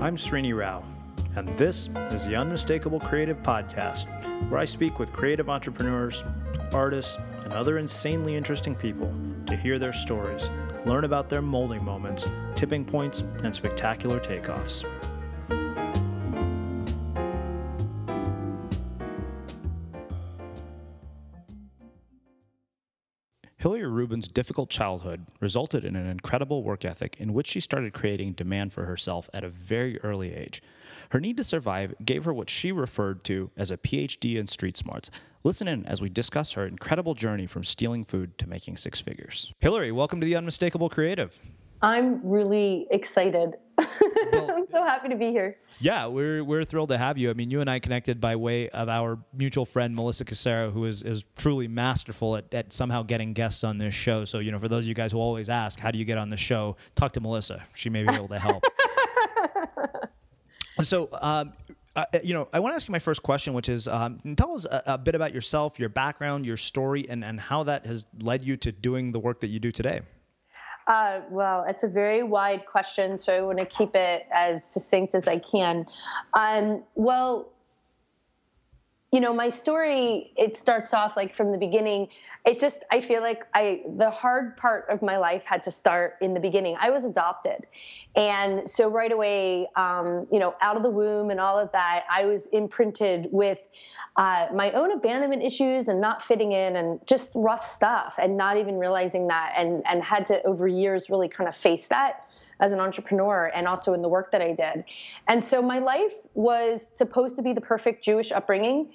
I'm Srini Rao, and this is the Unmistakable Creative Podcast, where I speak with creative entrepreneurs, artists, and other insanely interesting people to hear their stories, learn about their molding moments, tipping points, and spectacular takeoffs. Hilary Rubin's difficult childhood resulted in an incredible work ethic in which she started creating demand for herself at a very early age. Her need to survive gave her what she referred to as a PhD in street smarts. Listen in as we discuss her incredible journey from stealing food to making six figures. Hilary, welcome to the Unmistakable Creative. I'm really excited. I'm so happy to be here. Yeah, we're thrilled to have you. I mean, you and I connected by way of our mutual friend, Melissa Casero, who is truly masterful at somehow getting guests on this show. So, for those of you guys who always ask, how do you get on the show? Talk to Melissa. She may be able to help. So, I want to ask you my first question, which is, tell us a bit about yourself, your background, your story, and how that has led you to doing the work that you do today. Well, it's a very wide question, so I want to keep it as succinct as I can. My story, it starts off like from the beginning. I feel like the hard part of my life had to start in the beginning. I was adopted. And so right away, out of the womb and all of that, I was imprinted with my own abandonment issues and not fitting in and just rough stuff and not even realizing that and had to over years really kind of face that as an entrepreneur and also in the work that I did. And so my life was supposed to be the perfect Jewish upbringing.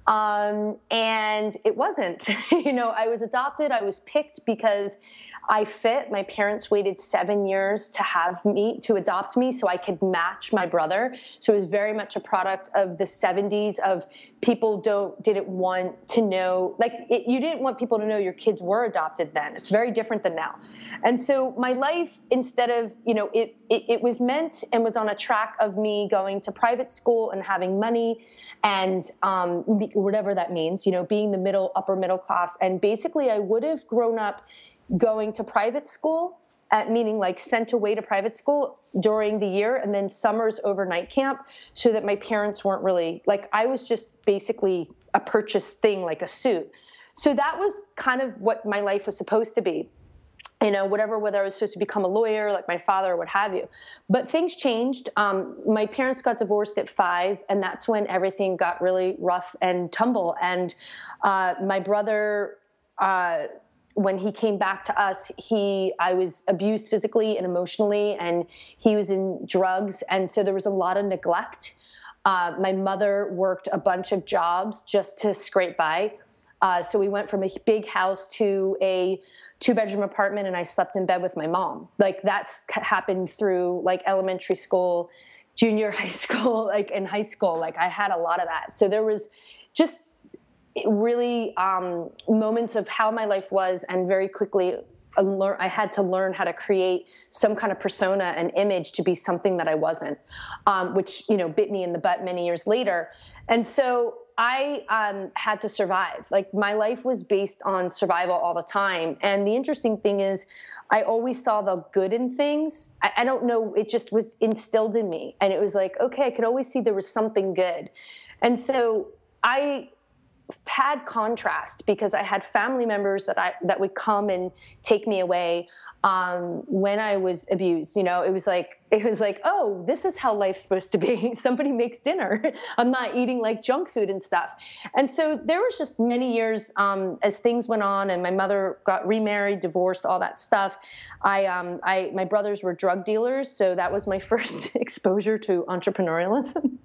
And it wasn't. I was adopted. I was picked because I fit. My parents waited 7 years to adopt me so I could match my brother. So it was very much a product of the 70s of people didn't want to know, you didn't want people to know your kids were adopted then. It's very different than now. And so my life, instead of, it was meant and was on a track of me going to private school and having money and whatever that means, being the upper middle class. And basically I would have grown up going to private school, meaning like sent away to private school during the year and then summers overnight camp so that my parents weren't really, I was just basically a purchased thing, like a suit. So that was kind of what my life was supposed to be. Whether I was supposed to become a lawyer like my father or what have you. But things changed. My parents got divorced at 5, and that's when everything got really rough and tumble. And my brother, when he came back to us, I was abused physically and emotionally, and he was in drugs. And so there was a lot of neglect. My mother worked a bunch of jobs just to scrape by. So we went from a big house to a 2-bedroom apartment, and I slept in bed with my mom. That's happened through elementary school, junior high school, in high school. I had a lot of that. So there was just really moments of how my life was, and very quickly I had to learn how to create some kind of persona and image to be something that I wasn't, which bit me in the butt many years later. And so I had to survive. My life was based on survival all the time. And the interesting thing is I always saw the good in things. I don't know, it just was instilled in me. And it was okay, I could always see there was something good. And so I had contrast because I had family members that would come and take me away when I was abused. It was like, oh, this is how life's supposed to be. Somebody makes dinner. I'm not eating junk food and stuff. And so there was just many years as things went on, and my mother got remarried, divorced, all that stuff. My brothers were drug dealers, so that was my first exposure to entrepreneurialism.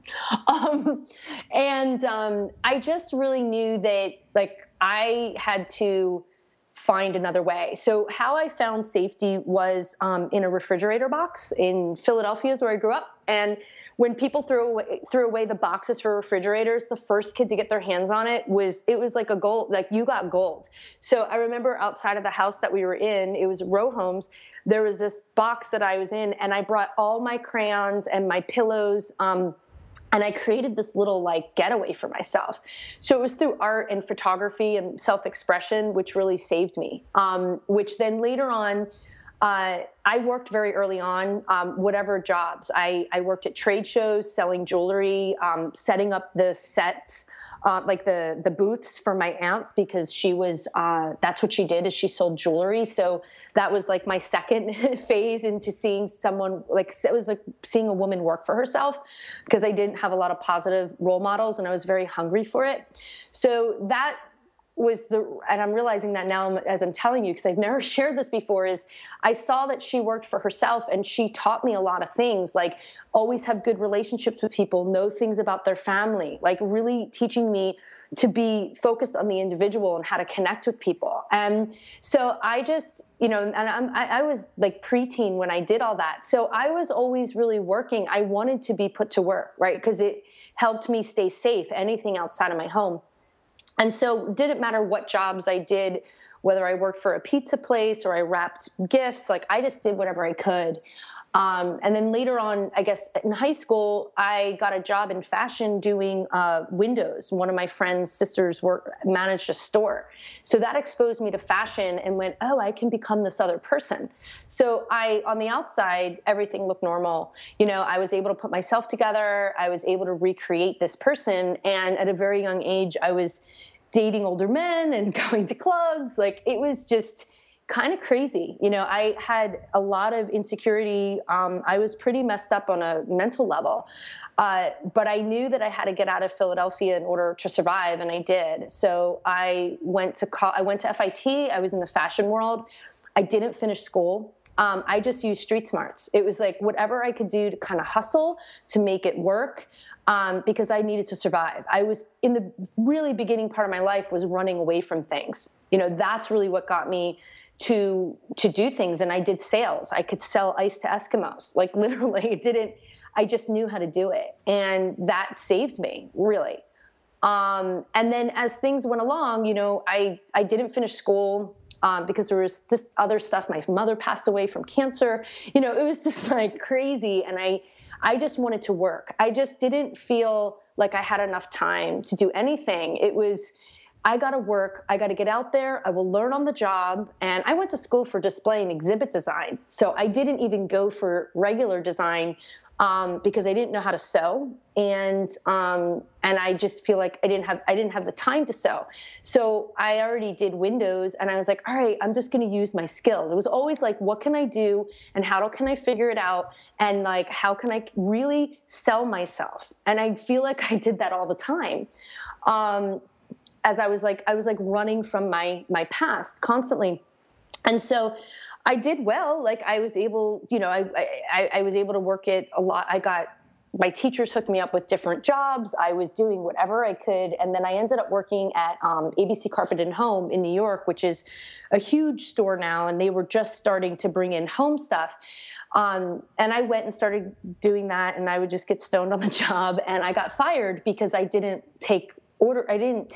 I just really knew that I had to find another way. So how I found safety was in a refrigerator box in Philadelphia is where I grew up. And when people threw away the boxes for refrigerators, the first kid to get their hands on it was like a gold, you got gold. So I remember outside of the house that we were in, it was row homes. There was this box that I was in, and I brought all my crayons and my pillows, and I created this little getaway for myself. So it was through art and photography and self-expression, which really saved me. Which then later on, I worked very early on, whatever jobs. I worked at trade shows, selling jewelry, setting up the sets, like the booths for my aunt, because she was, that's what she did, is she sold jewelry. So that was like my second phase into seeing someone, like, it was like seeing a woman work for herself, because I didn't have a lot of positive role models and I was very hungry for it. So that was and I'm realizing that now as I'm telling you, because I've never shared this before, is I saw that she worked for herself and she taught me a lot of things, like always have good relationships with people, know things about their family, like really teaching me to be focused on the individual and how to connect with people. And so I just, and I was like preteen when I did all that. So I was always really working. I wanted to be put to work, right? Because it helped me stay safe, anything outside of my home. And so it didn't matter what jobs I did, whether I worked for a pizza place or I wrapped gifts, like I just did whatever I could. And then later on, I guess in high school, I got a job in fashion doing windows. One of my friend's sisters managed a store. So that exposed me to fashion and went, oh, I can become this other person. So on the outside, everything looked normal. I was able to put myself together. I was able to recreate this person. And at a very young age, I was dating older men and going to clubs. Like, it was just kind of crazy. I had a lot of insecurity. I was pretty messed up on a mental level. But I knew that I had to get out of Philadelphia in order to survive, and I did. So I went to FIT. I was in the fashion world. I didn't finish school. I just used street smarts. It was like whatever I could do to kind of hustle to make it work. Because I needed to survive. I was in the really beginning part of my life was running away from things. That's really what got me to do things. And I did sales. I could sell ice to Eskimos. Like literally I just knew how to do it. And that saved me, really. And then as things went along, I didn't finish school. Because there was just other stuff. My mother passed away from cancer. It was just like crazy. And I just wanted to work. I just didn't feel like I had enough time to do anything. It was, I got to work. I got to get out there. I will learn on the job. And I went to school for display and exhibit design. So I didn't even go for regular design because I didn't know how to sew. And I just feel like I didn't have the time to sew. So I already did windows, and I was like, all right, I'm just going to use my skills. It was always like, what can I do, and how can I figure it out, and like, how can I really sell myself? And I feel like I did that all the time. As I was like running from my past constantly. And so I did well. Like I was able, I was able to work it a lot. My teachers hooked me up with different jobs. I was doing whatever I could. And then I ended up working at ABC Carpet and Home in New York, which is a huge store now. And they were just starting to bring in home stuff. And I went and started doing that, and I would just get stoned on the job. And I got fired because I didn't take I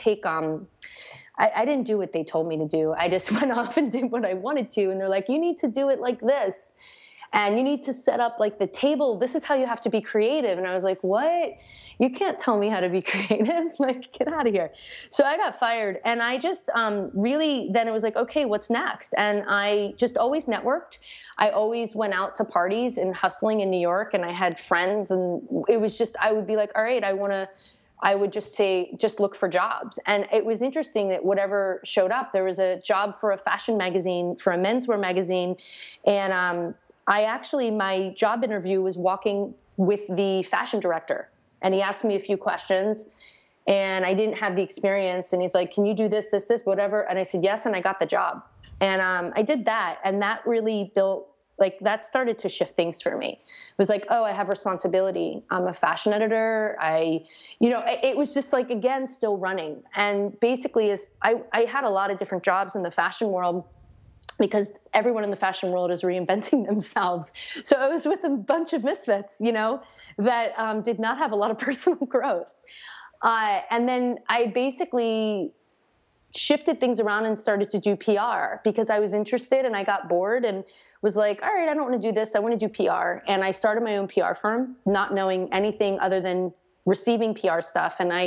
didn't do what they told me to do. I just went off and did what I wanted to. And they're like, you need to do it like this. And you need to set up like the table. This is how you have to be creative. And I was like, what? You can't tell me how to be creative. Like, get out of here. So I got fired. And I just really, then it was like, okay, what's next? And I just always networked. I always went out to parties and hustling in New York. And I had friends. And it was just, I would be like, all right, I would just say, just look for jobs. And it was interesting that whatever showed up, there was a job for a fashion magazine, for a menswear magazine. And my job interview was walking with the fashion director. And he asked me a few questions, and I didn't have the experience. And he's like, can you do this, whatever? And I said, yes. And I got the job. And I did that. And that really built, like, that started to shift things for me. It was like, oh, I have responsibility. I'm a fashion editor. It was just like, again, still running. And basically I had a lot of different jobs in the fashion world because everyone in the fashion world is reinventing themselves. So I was with a bunch of misfits, that did not have a lot of personal growth. And then I basically shifted things around and started to do PR because I was interested, and I got bored and was like, all right, I don't want to do this. I want to do PR. And I started my own PR firm, not knowing anything other than receiving PR stuff. And I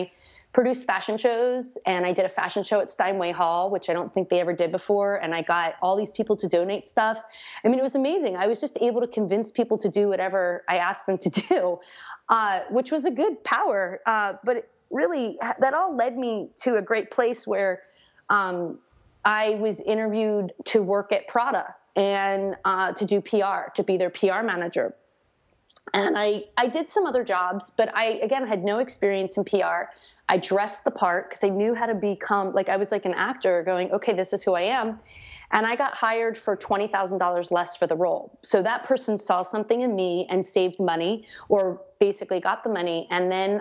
produced fashion shows, and I did a fashion show at Steinway Hall, which I don't think they ever did before. And I got all these people to donate stuff. I mean, it was amazing. I was just able to convince people to do whatever I asked them to do, which was a good power. But really, that all led me to a great place where I was interviewed to work at Prada and to do PR, to be their PR manager. And I did some other jobs, but I, again, had no experience in PR. I dressed the part because I knew how to become, like, I was like an actor going, okay, this is who I am. And I got hired for $20,000 less for the role. So that person saw something in me and saved money, or basically got the money. And then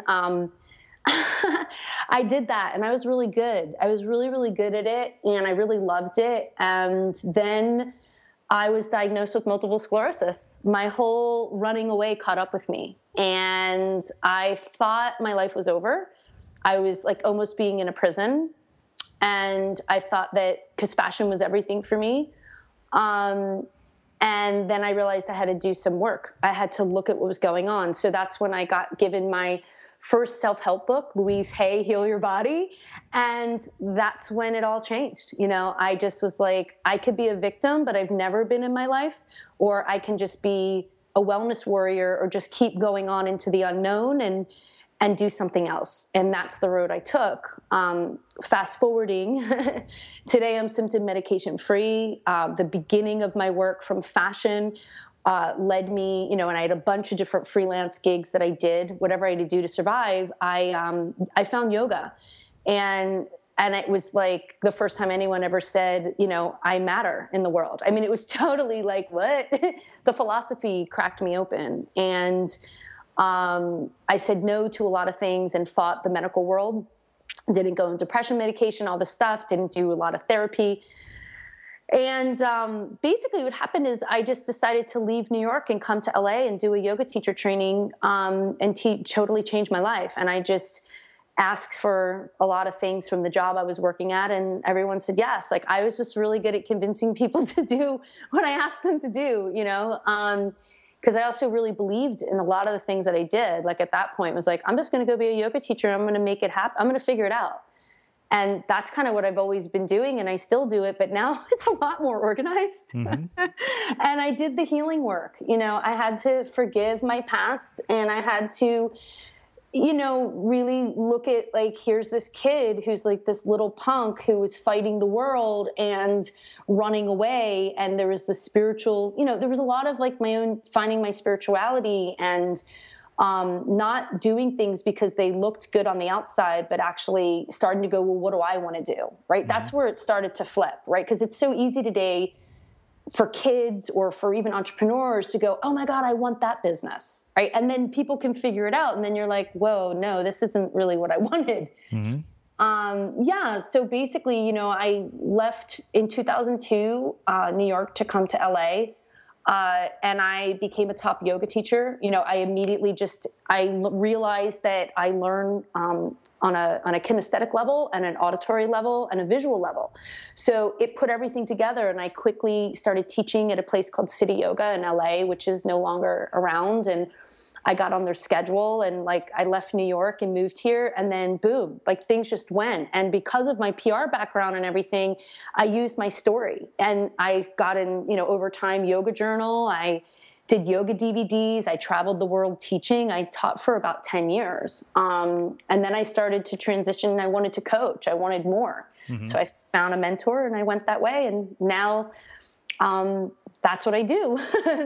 I did that, and I was really good. I was really, really good at it, and I really loved it. And then I was diagnosed with multiple sclerosis. My whole running away caught up with me, and I thought my life was over. I was like almost being in a prison, and I thought that because fashion was everything for me. And then I realized I had to do some work. I had to look at what was going on. So that's when I got given my first self-help book, Louise Hay, Heal Your Body. And that's when it all changed. You know, I just was like, I could be a victim, but I've never been in my life, or I can just be a wellness warrior, or just keep going on into the unknown and do something else. And that's the road I took. Fast forwarding, today I'm symptom medication free. The beginning of my work from fashion led me, you know, and I had a bunch of different freelance gigs that I did, whatever I had to do to survive. I found yoga, and it was like the first time anyone ever said, you know, I matter in the world. I mean, it was totally like, what? The philosophy cracked me open. And I said no to a lot of things and fought the medical world. Didn't go on depression medication, all this stuff. Didn't do a lot of therapy. And basically what happened is I just decided to leave New York and come to LA and do a yoga teacher training and totally change my life. And I just asked for a lot of things from the job I was working at, and everyone said yes. Like, I was just really good at convincing people to do what I asked them to do, you know, because I also really believed in a lot of the things that I did. Like, at that point, it was like, I'm just going to go be a yoga teacher. I'm going to make it happen. I'm going to figure it out. And that's kind of what I've always been doing, and I still do it, but now it's a lot more organized. Mm-hmm. And I did the healing work. You know, I had to forgive my past, and I had to, you know, really look at, like, here's this kid who's like this little punk who was fighting the world and running away. And there was the spiritual, you know, there was a lot of like my own finding my spirituality and not doing things because they looked good on the outside, but actually starting to go, well, what do I want to do? Right. Mm-hmm. That's where it started to flip. Right. Because it's so easy today for kids or for even entrepreneurs to go, oh my God, I want that business. Right. And then people can figure it out. And then you're like, whoa, no, this isn't really what I wanted. Mm-hmm. Yeah. So basically, you know, I left in 2002, New York to come to LA. And I became a top yoga teacher. You know, I immediately realized that I learn on a kinesthetic level and an auditory level and a visual level. So it put everything together, and I quickly started teaching at a place called City Yoga in LA, which is no longer around. And I got on their schedule, and like I left New York and moved here, and then boom, like things just went. And because of my PR background and everything, I used my story, and I got in, you know, over time, Yoga Journal. I did yoga DVDs. I traveled the world teaching. I taught for about 10 years. And then I started to transition, and I wanted to coach. I wanted more. Mm-hmm. So I found a mentor, and I went that way. And now, that's what I do.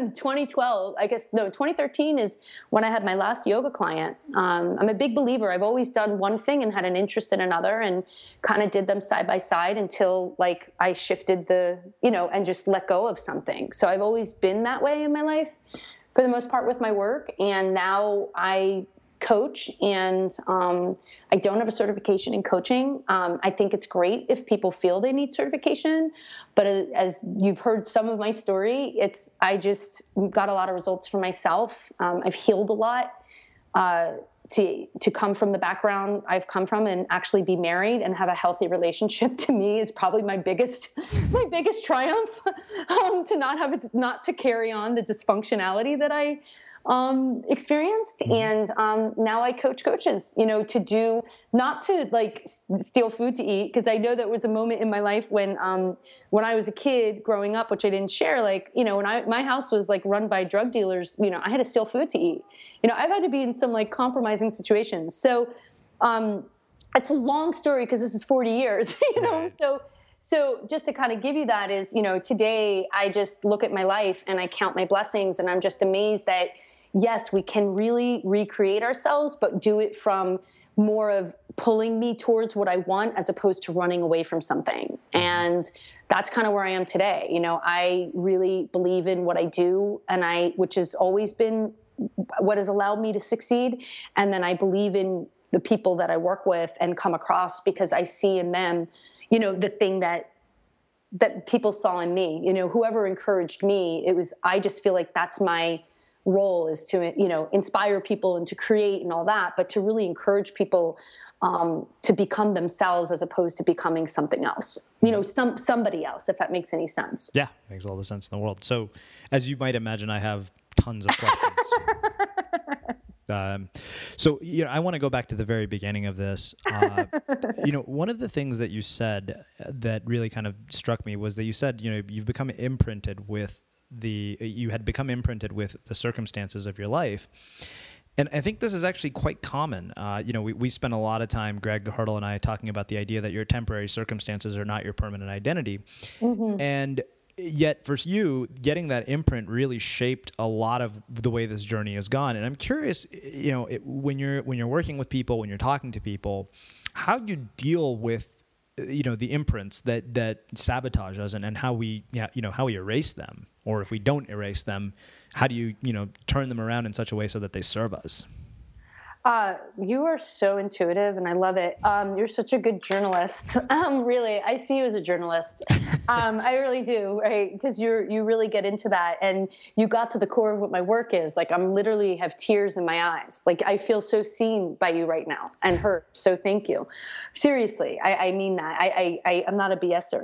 2013 is when I had my last yoga client. I'm a big believer. I've always done one thing and had an interest in another, and kind of did them side by side until like I shifted and just let go of something. So I've always been that way in my life for the most part with my work. And now I coach, and I don't have a certification in coaching. I think it's great if people feel they need certification, but as you've heard some of my story, I just got a lot of results for myself. I've healed a lot to come from the background I've come from, and actually be married and have a healthy relationship, to me is probably my biggest triumph. To not to carry on the dysfunctionality that I experienced. And now I coach coaches, to do, not to like steal food to eat. Cause I know that was a moment in my life when I was a kid growing up, which I didn't share, like, when my house was like run by drug dealers, I had to steal food to eat. I've had to be in some like compromising situations. So, it's a long story because this is 40 years, Right. So just to kind of give you that is, today I just look at my life and I count my blessings, and I'm just amazed that, yes, we can really recreate ourselves, but do it from more of pulling me towards what I want as opposed to running away from something. And that's kind of where I am today. I really believe in what I do, which has always been what has allowed me to succeed. And then I believe in the people that I work with and come across, because I see in them, the thing that people saw in me, whoever encouraged me, I just feel like that's my role, is to, inspire people and to create and all that, but to really encourage people to become themselves as opposed to becoming something else, somebody else, if that makes any sense. Yeah, makes all the sense in the world. So as you might imagine, I have tons of questions. So, I want to go back to the very beginning of this. One of the things that you said that really kind of struck me was that you said, you had become imprinted with the circumstances of your life. And I think this is actually quite common. We spend a lot of time, Greg Hurdle and I, talking about the idea that your temporary circumstances are not your permanent identity. Mm-hmm. And yet for you, getting that imprint really shaped a lot of the way this journey has gone. And I'm curious, when you're working with people, when you're talking to people, how do you deal with, the imprints that sabotage us, and how we erase them, or if we don't erase them, how do you, turn them around in such a way so that they serve us? You are so intuitive, and I love it. You're such a good journalist. Really, I see you as a journalist. I really do, right? Because you really get into that, and you got to the core of what my work is. Like, I'm literally have tears in my eyes. Like, I feel so seen by you right now and heard. So thank you. Seriously, I mean that. I'm not a BSer.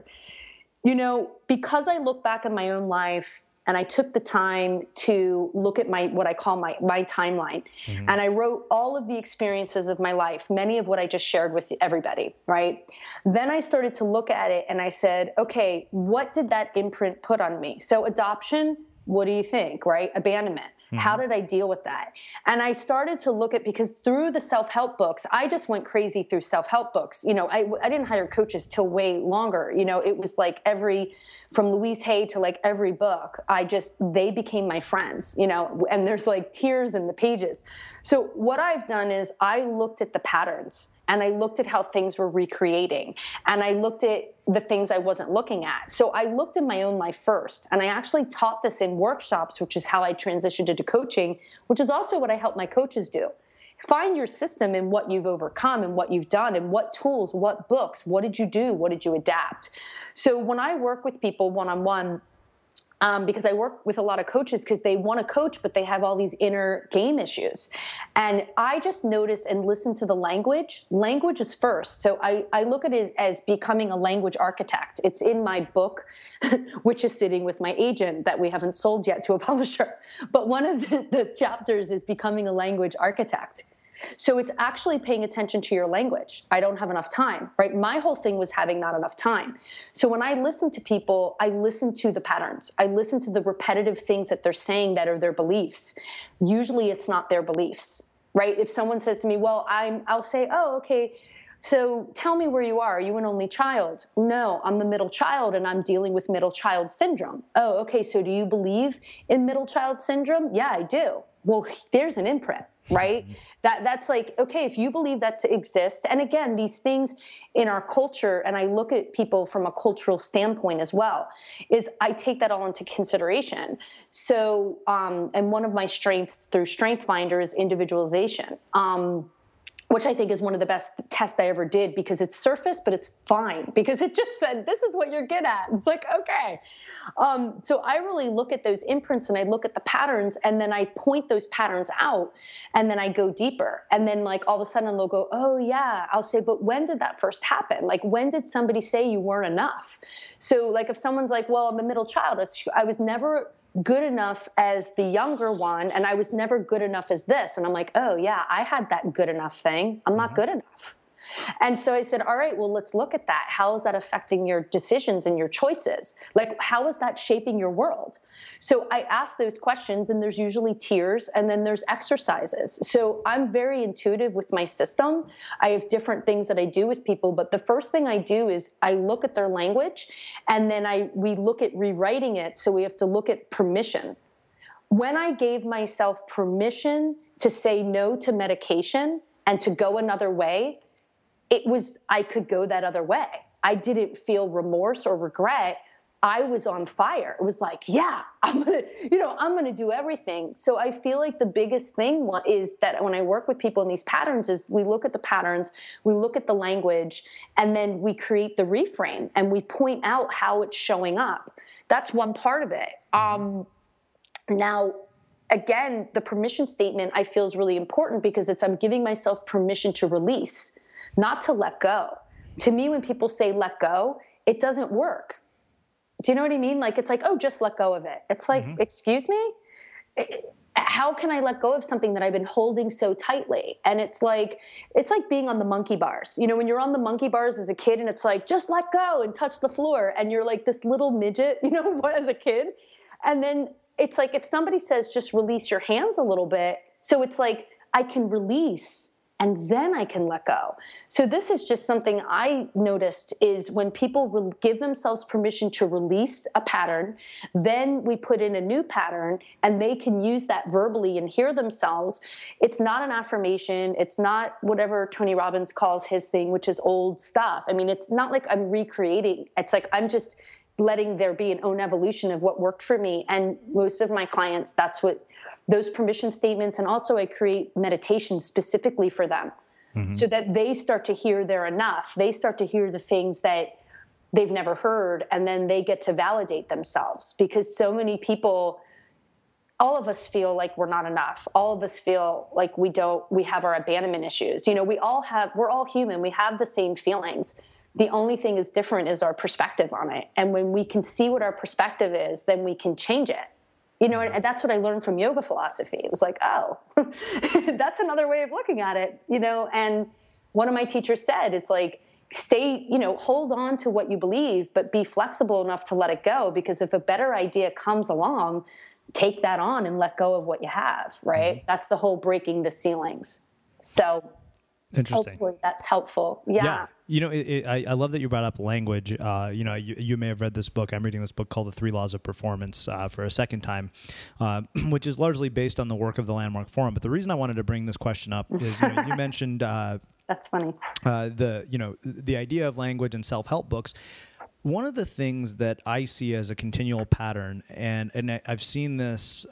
Because I look back at my own life, and I took the time to look at what I call my timeline. Mm-hmm. And I wrote all of the experiences of my life, many of what I just shared with everybody, right? Then I started to look at it and I said, okay, what did that imprint put on me? So adoption, what do you think, right? Abandonment. Mm-hmm. How did I deal with that? And I started to look at, because through the self-help books, I just went crazy through self-help books. I didn't hire coaches till way longer. It was like from Louise Hay to like every book, they became my friends, and there's like tears in the pages. So what I've done is I looked at the patterns, and I looked at how things were recreating, and I looked at the things I wasn't looking at. So I looked in my own life first, and I actually taught this in workshops, which is how I transitioned into coaching, which is also what I help my coaches do. Find your system in what you've overcome and what you've done and what tools, what books, what did you do, what did you adapt? So when I work with people one-on-one, because I work with a lot of coaches because they want to coach, but they have all these inner game issues. And I just notice and listen to the language. Language is first. So I look at it as becoming a language architect. It's in my book, which is sitting with my agent that we haven't sold yet to a publisher. But one of the chapters is becoming a language architect. So it's actually paying attention to your language. I don't have enough time, right? My whole thing was having not enough time. So when I listen to people, I listen to the patterns. I listen to the repetitive things that they're saying that are their beliefs. Usually it's not their beliefs, right? If someone says to me, well, I'll say, oh, okay, so tell me where you are. Are you an only child? No, I'm the middle child, and I'm dealing with middle child syndrome. Oh, okay, so do you believe in middle child syndrome? Yeah, I do. Well, there's an imprint. Right? That's like, okay, if you believe that to exist, and again, these things in our culture, and I look at people from a cultural standpoint as well, is I take that all into consideration. So, and one of my strengths through Strength Finder is individualization. Which I think is one of the best tests I ever did, because it's surface, but it's fine, because it just said, this is what you're good at. It's like, okay. So I really look at those imprints, and I look at the patterns, and then I point those patterns out, and then I go deeper. And then like all of a sudden they'll go, oh yeah. I'll say, but when did that first happen? Like, when did somebody say you weren't enough? So like if someone's like, well, I'm a middle child, I was never good enough as the younger one, and I was never good enough as this. And I'm like, oh yeah, I had that good enough thing. I'm not good enough. And so I said, all right, well, let's look at that. How is that affecting your decisions and your choices? Like, how is that shaping your world? So I ask those questions, and there's usually tiers, and then there's exercises. So I'm very intuitive with my system. I have different things that I do with people, but the first thing I do is I look at their language, and then we look at rewriting it. So we have to look at permission. When I gave myself permission to say no to medication and to go another way, I could go that other way. I didn't feel remorse or regret. I was on fire. It was like, yeah, I'm going to do everything. So I feel like the biggest thing is that when I work with people in these patterns is we look at the patterns, we look at the language, and then we create the reframe and we point out how it's showing up. That's one part of it. Now, again, the permission statement I feel is really important because I'm giving myself permission to release, not to let go. To me, when people say let go, it doesn't work. Do you know what I mean? Like, it's like, oh, just let go of it. It's like, excuse me? How can I let go of something that I've been holding so tightly? And it's like being on the monkey bars. You know, when you're on the monkey bars as a kid and it's like, just let go and touch the floor. And you're like this little midget, as a kid. And then it's like, if somebody says, just release your hands a little bit. So it's like, I can release and then I can let go. So this is just something I noticed is when people give themselves permission to release a pattern, then we put in a new pattern and they can use that verbally and hear themselves. It's not an affirmation. It's not whatever Tony Robbins calls his thing, which is old stuff. I mean, it's not like I'm recreating. It's like I'm just letting there be an own evolution of what worked for me. And most of my clients, that's what those permission statements, and also I create meditation specifically for them so that they start to hear they're enough. They start to hear the things that they've never heard, and then they get to validate themselves because so many people, all of us feel like we're not enough. All of us feel like we have our abandonment issues. We're all human. We have the same feelings. The only thing is different is our perspective on it. And when we can see what our perspective is, then we can change it. And that's what I learned from yoga philosophy. It was like, oh, that's another way of looking at it, and one of my teachers said, it's like, hold on to what you believe, but be flexible enough to let it go. Because if a better idea comes along, take that on and let go of what you have, right? That's the whole breaking the ceilings. So interesting. Hopefully that's helpful. Yeah. I love that you brought up language. You may have read this book. I'm reading this book called The 3 Laws of Performance for a second time, which is largely based on the work of the Landmark Forum. But the reason I wanted to bring this question up is you mentioned that's funny. The idea of language and self-help books. One of the things that I see as a continual pattern, and I've seen this,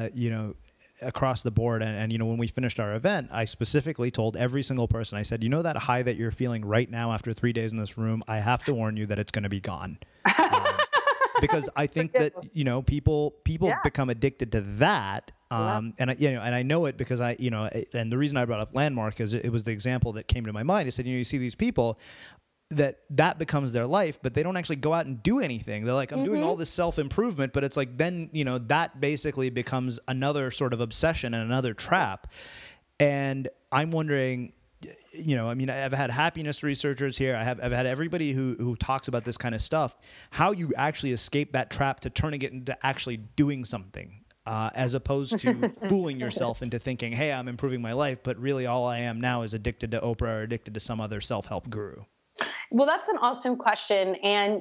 across the board. And when we finished our event, I specifically told every single person, I said, that high that you're feeling right now after 3 days in this room, I have to warn you that it's going to be gone. Because I think that, people become addicted to that. And I know it because and the reason I brought up Landmark is it was the example that came to my mind. I said, you see these people that becomes their life, but they don't actually go out and do anything. They're like, I'm doing all this self-improvement, but it's like, then, that basically becomes another sort of obsession and another trap. And I'm wondering, I've had happiness researchers here. I've had everybody who talks about this kind of stuff, how you actually escape that trap to turning it into actually doing something. As opposed to fooling yourself into thinking, hey, I'm improving my life, but really all I am now is addicted to Oprah or addicted to some other self-help guru. Well, that's an awesome question. And,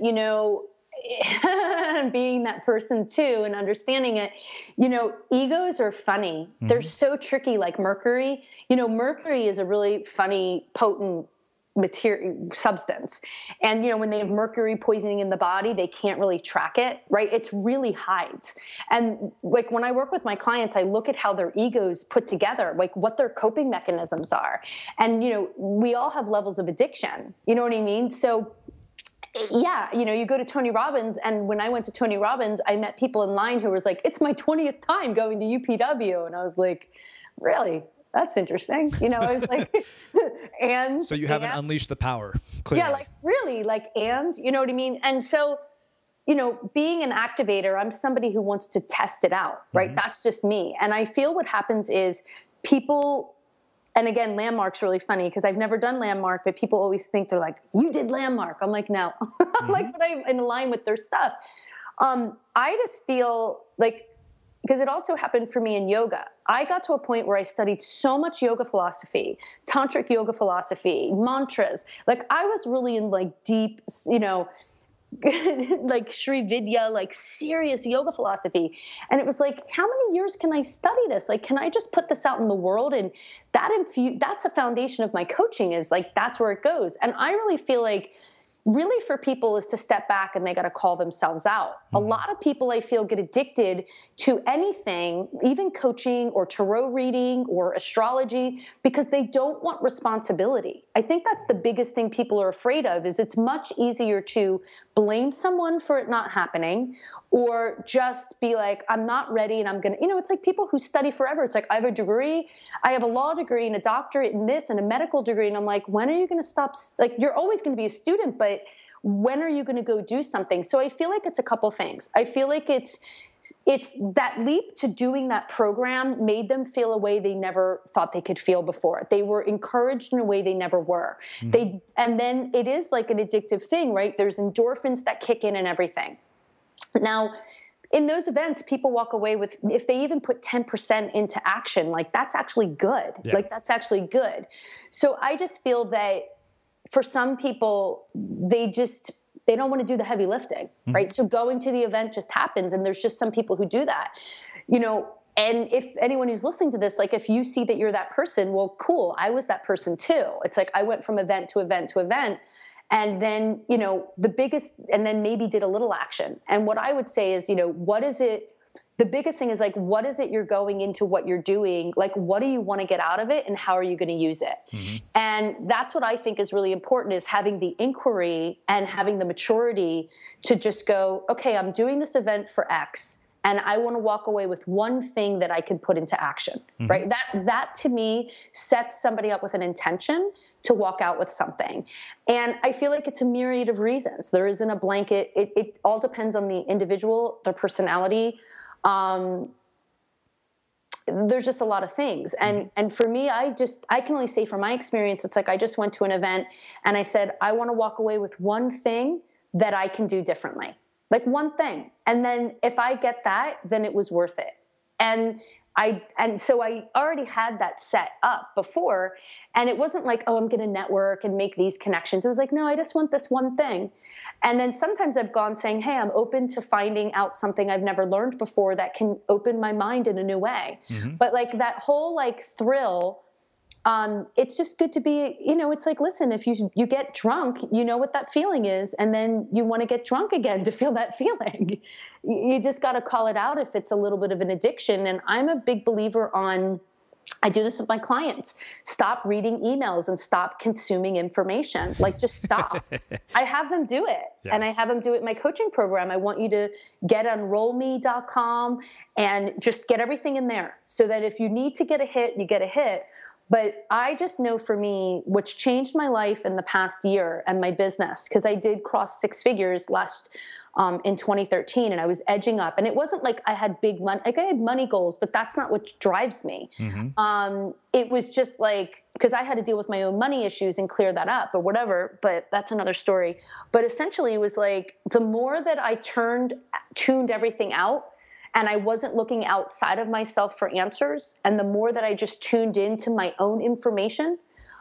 being that person too and understanding it, egos are funny. They're so tricky, like Mercury. Mercury is a really funny, potent material substance. And, when they have mercury poisoning in the body, they can't really track it, right? It's really hides. And like when I work with my clients, I look at how their egos put together, like what their coping mechanisms are. And, we all have levels of addiction. You know what I mean? So yeah, you go to Tony Robbins, and when I went to Tony Robbins, I met people in line who was like, it's my 20th time going to UPW. And I was like, really? That's interesting. I was like, and so you haven't unleashed the power. Clearly. Yeah, like really, like, and you know what I mean? And so being an activator, I'm somebody who wants to test it out, right? Mm-hmm. That's just me. And I feel what happens is people, and again, Landmark's really funny because I've never done Landmark, but people always think they're like, you did Landmark. I'm like, no. Mm-hmm. Like, but I'm in line with their stuff. I just feel like, because it also happened for me in yoga. I got to a point where I studied so much yoga philosophy, tantric yoga philosophy, mantras. Like I was really in like deep, like Sri Vidya, like serious yoga philosophy. And it was like, how many years can I study this? Like, can I just put this out in the world? And that's a foundation of my coaching, is like, that's where it goes. And I really feel like really for people is to step back and they got to call themselves out. Mm-hmm. A lot of people I feel get addicted to anything, even coaching or tarot reading or astrology, because they don't want responsibility. I think that's the biggest thing people are afraid of, is it's much easier to blame someone for it not happening, or just be like, I'm not ready and I'm going to, it's like people who study forever. It's like, I have a degree, I have a law degree and a doctorate in this and a medical degree. And I'm like, when are you going to stop? Like, you're always going to be a student, but when are you going to go do something? So I feel like it's a couple things. I feel like it's that leap to doing that program made them feel a way they never thought they could feel before. They were encouraged in a way they never were. Mm-hmm. And then it is like an addictive thing, right? There's endorphins that kick in and everything. Now, in those events, people walk away with, if they even put 10% into action, like that's actually good. Yeah. Like that's actually good. So I just feel that for some people, they don't want to do the heavy lifting, mm-hmm. right? So going to the event just happens. And there's just some people who do that, and if anyone who's listening to this, like if you see that you're that person, well, cool. I was that person too. It's like, I went from event to event to event. And then, and then maybe did a little action. And what I would say is, what is it? The biggest thing is like, what is it you're going into what you're doing? Like, what do you want to get out of it and how are you going to use it? Mm-hmm. And that's what I think is really important, is having the inquiry and having the maturity to just go, okay, I'm doing this event for X and I want to walk away with one thing that I can put into action, mm-hmm. right? That to me sets somebody up with an intention to walk out with something. And I feel like it's a myriad of reasons. There isn't a blanket. It all depends on the individual, their personality. There's just a lot of things. And for me, I can only say from my experience, it's like, I just went to an event and I said, I want to walk away with one thing that I can do differently, like one thing. And then if I get that, then it was worth it. And so I already had that set up before, and it wasn't like, oh, I'm going to network and make these connections. It was like, no, I just want this one thing. And then sometimes I've gone saying, hey, I'm open to finding out something I've never learned before that can open my mind in a new way. Mm-hmm. But like that whole like thrill, it's just good to be, it's like, listen, if you get drunk, you know what that feeling is. And then you want to get drunk again to feel that feeling. You just got to call it out if it's a little bit of an addiction. And I'm a big believer I do this with my clients. Stop reading emails and stop consuming information. Like, just stop. I have them do it. Yeah. And I have them do it in my coaching program. I want you to get on rollme.com and just get everything in there so that if you need to get a hit, you get a hit. But I just know for me, which changed my life in the past year and my business, because I did cross 6 figures in 2013, and I was edging up. And it wasn't like I had big money, like I had money goals, but that's not what drives me. Mm-hmm. It was just like, because I had to deal with my own money issues and clear that up or whatever, but that's another story. But essentially it was like, the more that I tuned everything out, and I wasn't looking outside of myself for answers, and the more that I just tuned into my own information,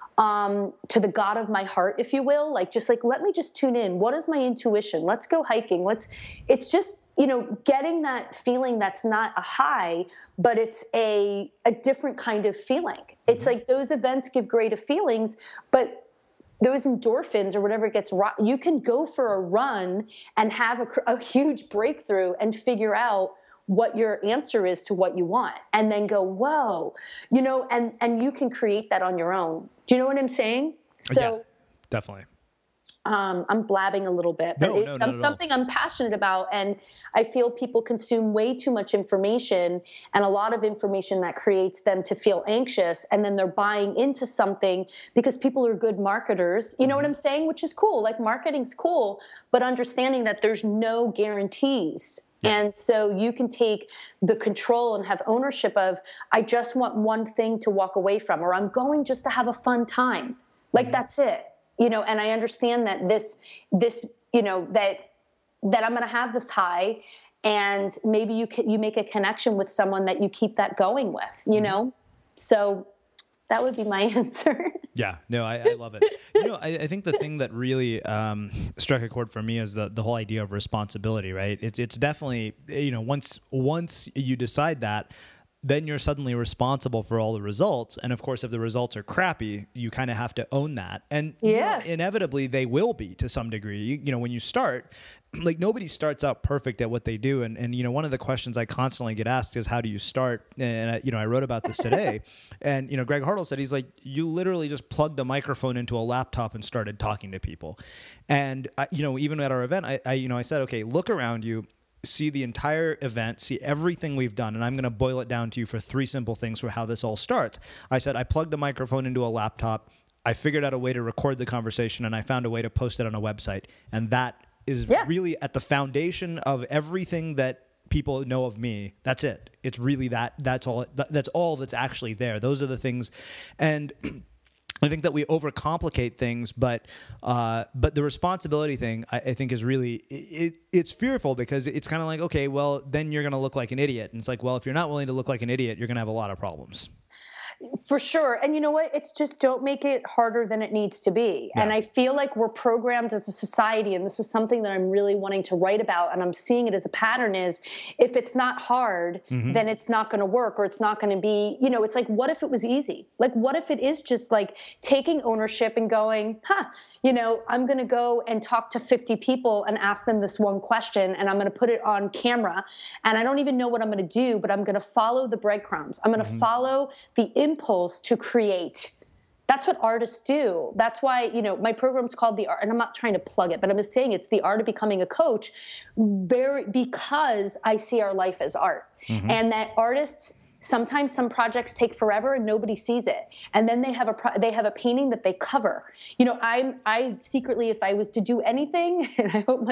to the God of my heart, if you will, let me just tune in. What is my intuition? Let's go hiking. It's just, getting that feeling that's not a high, but it's a different kind of feeling. Mm-hmm. It's like those events give great feelings, but those endorphins or whatever you can go for a run and have a huge breakthrough and figure out what your answer is to what you want, and then go, whoa, and you can create that on your own. Do you know what I'm saying? So yeah, definitely. I'm blabbing a little bit, but No, not at something I'm passionate about. And I feel people consume way too much information, and a lot of information that creates them to feel anxious. And then they're buying into something because people are good marketers. You know what I'm saying? Which is cool. Like, marketing's cool, but understanding that there's no guarantees. And so you can take the control and have ownership of, I just want one thing to walk away from, or I'm going just to have a fun time. Like, that's it. And I understand that this, that I'm going to have this high, and maybe you make a connection with someone that you keep that going with, So that would be my answer. Yeah, no, I love it. I think the thing that really struck a chord for me is the whole idea of responsibility, right? It's definitely, once you decide that, then you're suddenly responsible for all the results. And of course, if the results are crappy, you kind of have to own that. And inevitably they will be to some degree. When you start, like, nobody starts out perfect at what they do. And one of the questions I constantly get asked is, how do you start? And I wrote about this today. And Greg Hartle said, he's like, you literally just plugged a microphone into a laptop and started talking to people. And even at our event, I said, okay, look around you, see the entire event, see everything we've done, and I'm going to boil it down to you for 3 simple things for how this all starts. I said, I plugged a microphone into a laptop, I figured out a way to record the conversation, and I found a way to post it on a website. And that is really at the foundation of everything that people know of me. That's it. It's really that's all that's actually there. Those are the things. And I think that we overcomplicate things, but the responsibility thing, I think, is really, it's fearful, because it's kind of like, okay, well, then you're going to look like an idiot. And it's like, well, if you're not willing to look like an idiot, you're going to have a lot of problems. For sure. And you know what? It's just, don't make it harder than it needs to be. Yeah. And I feel like we're programmed as a society, and this is something that I'm really wanting to write about, and I'm seeing it as a pattern, is if it's not hard, then it's not going to work, or it's not going to be, it's like, what if it was easy? Like, what if it is just like taking ownership and going, I'm going to go and talk to 50 people and ask them this one question, and I'm going to put it on camera, and I don't even know what I'm going to do, but I'm going to follow the breadcrumbs. I'm going to follow the impulse to create. That's what artists do. That's why, my program's called The Art, and I'm not trying to plug it, but I'm just saying it's The Art of Becoming a Coach, because I see our life as art. And that artists, sometimes some projects take forever and nobody sees it. And then they have a painting that they cover. I secretly, if I was to do anything, and I hope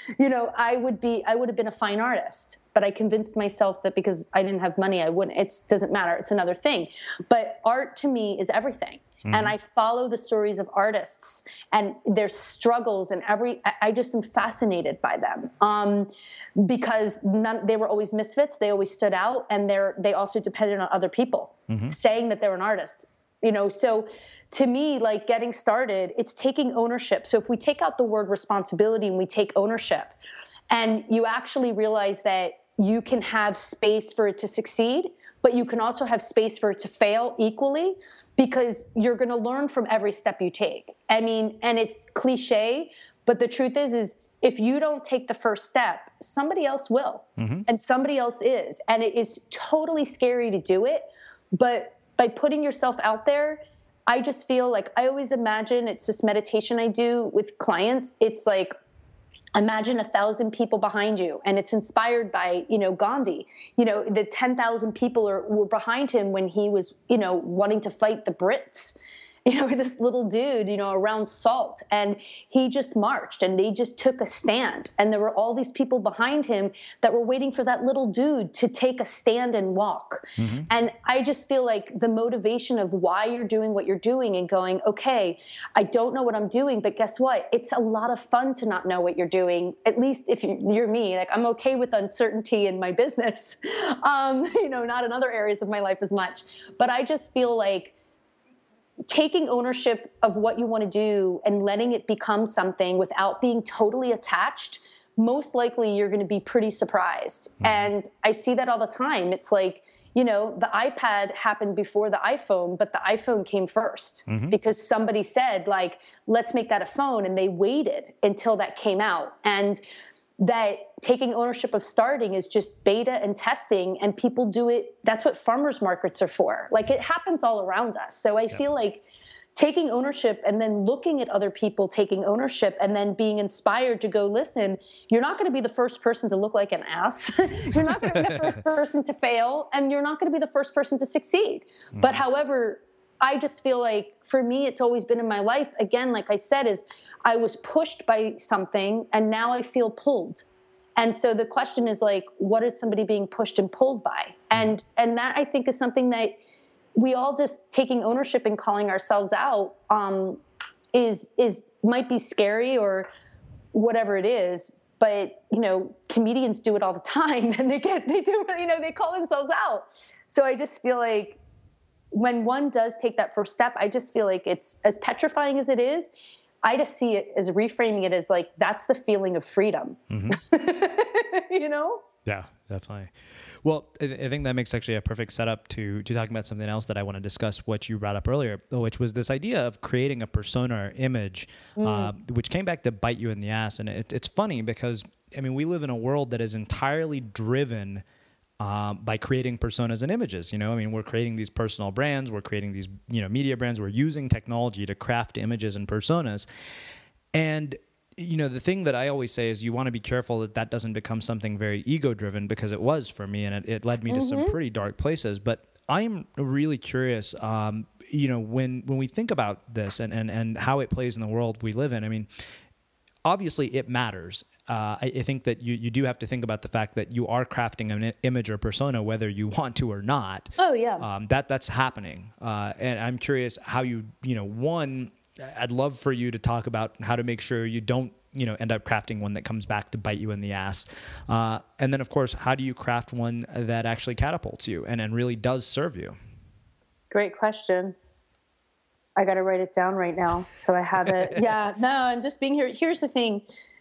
I would have been a fine artist. But I convinced myself that because I didn't have money, I wouldn't. It doesn't matter. It's another thing. But art to me is everything. And I follow the stories of artists and their struggles, and I just am fascinated by them, because they were always misfits. They always stood out, and they also depended on other people saying that they're an artist. So to me, like, getting started, it's taking ownership. So if we take out the word responsibility and we take ownership, and you actually realize that you can have space for it to succeed, but you can also have space for it to fail equally, because you're going to learn from every step you take. I mean, and it's cliche, but the truth is if you don't take the first step, somebody else will, and somebody else is. And it is totally scary to do it. But by putting yourself out there, I just feel like, I always imagine, it's this meditation I do with clients. It's like, imagine 1,000 people behind you, and it's inspired by, Gandhi. The 10,000 people were behind him when he was, wanting to fight the Brits. This little dude, around salt, and he just marched, and they just took a stand, and there were all these people behind him that were waiting for that little dude to take a stand and walk. And I just feel like the motivation of why you're doing what you're doing, and going, okay, I don't know what I'm doing, but guess what? It's a lot of fun to not know what you're doing. At least if you're me, like, I'm okay with uncertainty in my business, not in other areas of my life as much, but I just feel like taking ownership of what you want to do and letting it become something without being totally attached, most likely you're going to be pretty surprised. And I see that all the time. It's like, the iPad happened before the iPhone, but the iPhone came first because somebody said, like, let's make that a phone. And they waited until that came out. And that taking ownership of starting is just beta and testing, and people do it. That's what farmers markets are for. Like, it happens all around us. So I feel like taking ownership and then looking at other people taking ownership and then being inspired to go, listen, you're not going to be the first person to look like an ass. You're not going to be the first person to fail, and you're not going to be the first person to succeed. Mm-hmm. But however, I just feel like for me, it's always been in my life, again, like I said, is I was pushed by something and now I feel pulled. And so the question is like, what is somebody being pushed and pulled by? And that I think is something that we all just taking ownership and calling ourselves out is might be scary or whatever it is. But, comedians do it all the time, and they call themselves out. So I just feel like when one does take that first step, I just feel like it's as petrifying as it is. I just see it as reframing it as like, that's the feeling of freedom. Mm-hmm. Yeah, definitely. Well, I think that makes actually a perfect setup to talking about something else that I want to discuss, what you brought up earlier, which was this idea of creating a persona or image, which came back to bite you in the ass. And it's funny because, we live in a world that is entirely driven by creating personas and images. We're creating these personal brands, we're creating these, media brands, we're using technology to craft images and personas. And the thing that I always say is you want to be careful that doesn't become something very ego-driven, because it was for me, and it led me to some pretty dark places. But I'm really curious, when we think about this and how it plays in the world we live in, obviously it matters. I think that you do have to think about the fact that you are crafting an image or persona, whether you want to or not. Oh, yeah. That's happening. And I'm curious how one, I'd love for you to talk about how to make sure you don't, end up crafting one that comes back to bite you in the ass. And then, of course, how do you craft one that actually catapults you and really does serve you? Great question. I got to write it down right now so I have it. Yeah, no, I'm just being here. Here's the thing,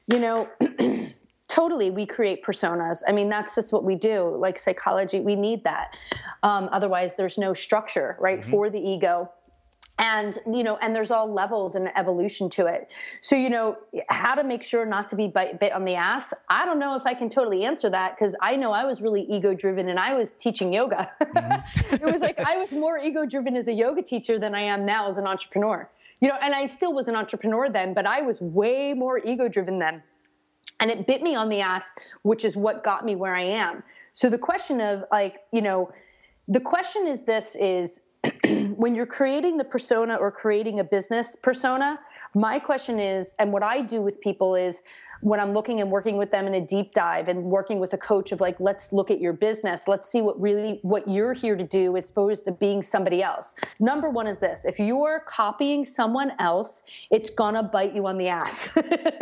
totally, we create personas. That's just what we do. Like psychology, we need that. Otherwise, there's no structure, right, for the ego. And, and there's all levels and evolution to it. So, how to make sure not to be bit on the ass, I don't know if I can totally answer that, because I know I was really ego-driven and I was teaching yoga. It was like I was more ego-driven as a yoga teacher than I am now as an entrepreneur. And I still was an entrepreneur then, but I was way more ego-driven then. And it bit me on the ass, which is what got me where I am. So the question of the question is this is, when you're creating the persona or creating a business persona, my question is, and what I do with people is when I'm looking and working with them in a deep dive and working with a coach of like, let's look at your business. Let's see what you're here to do as opposed to being somebody else. Number one is this: if you're copying someone else, it's gonna bite you on the ass.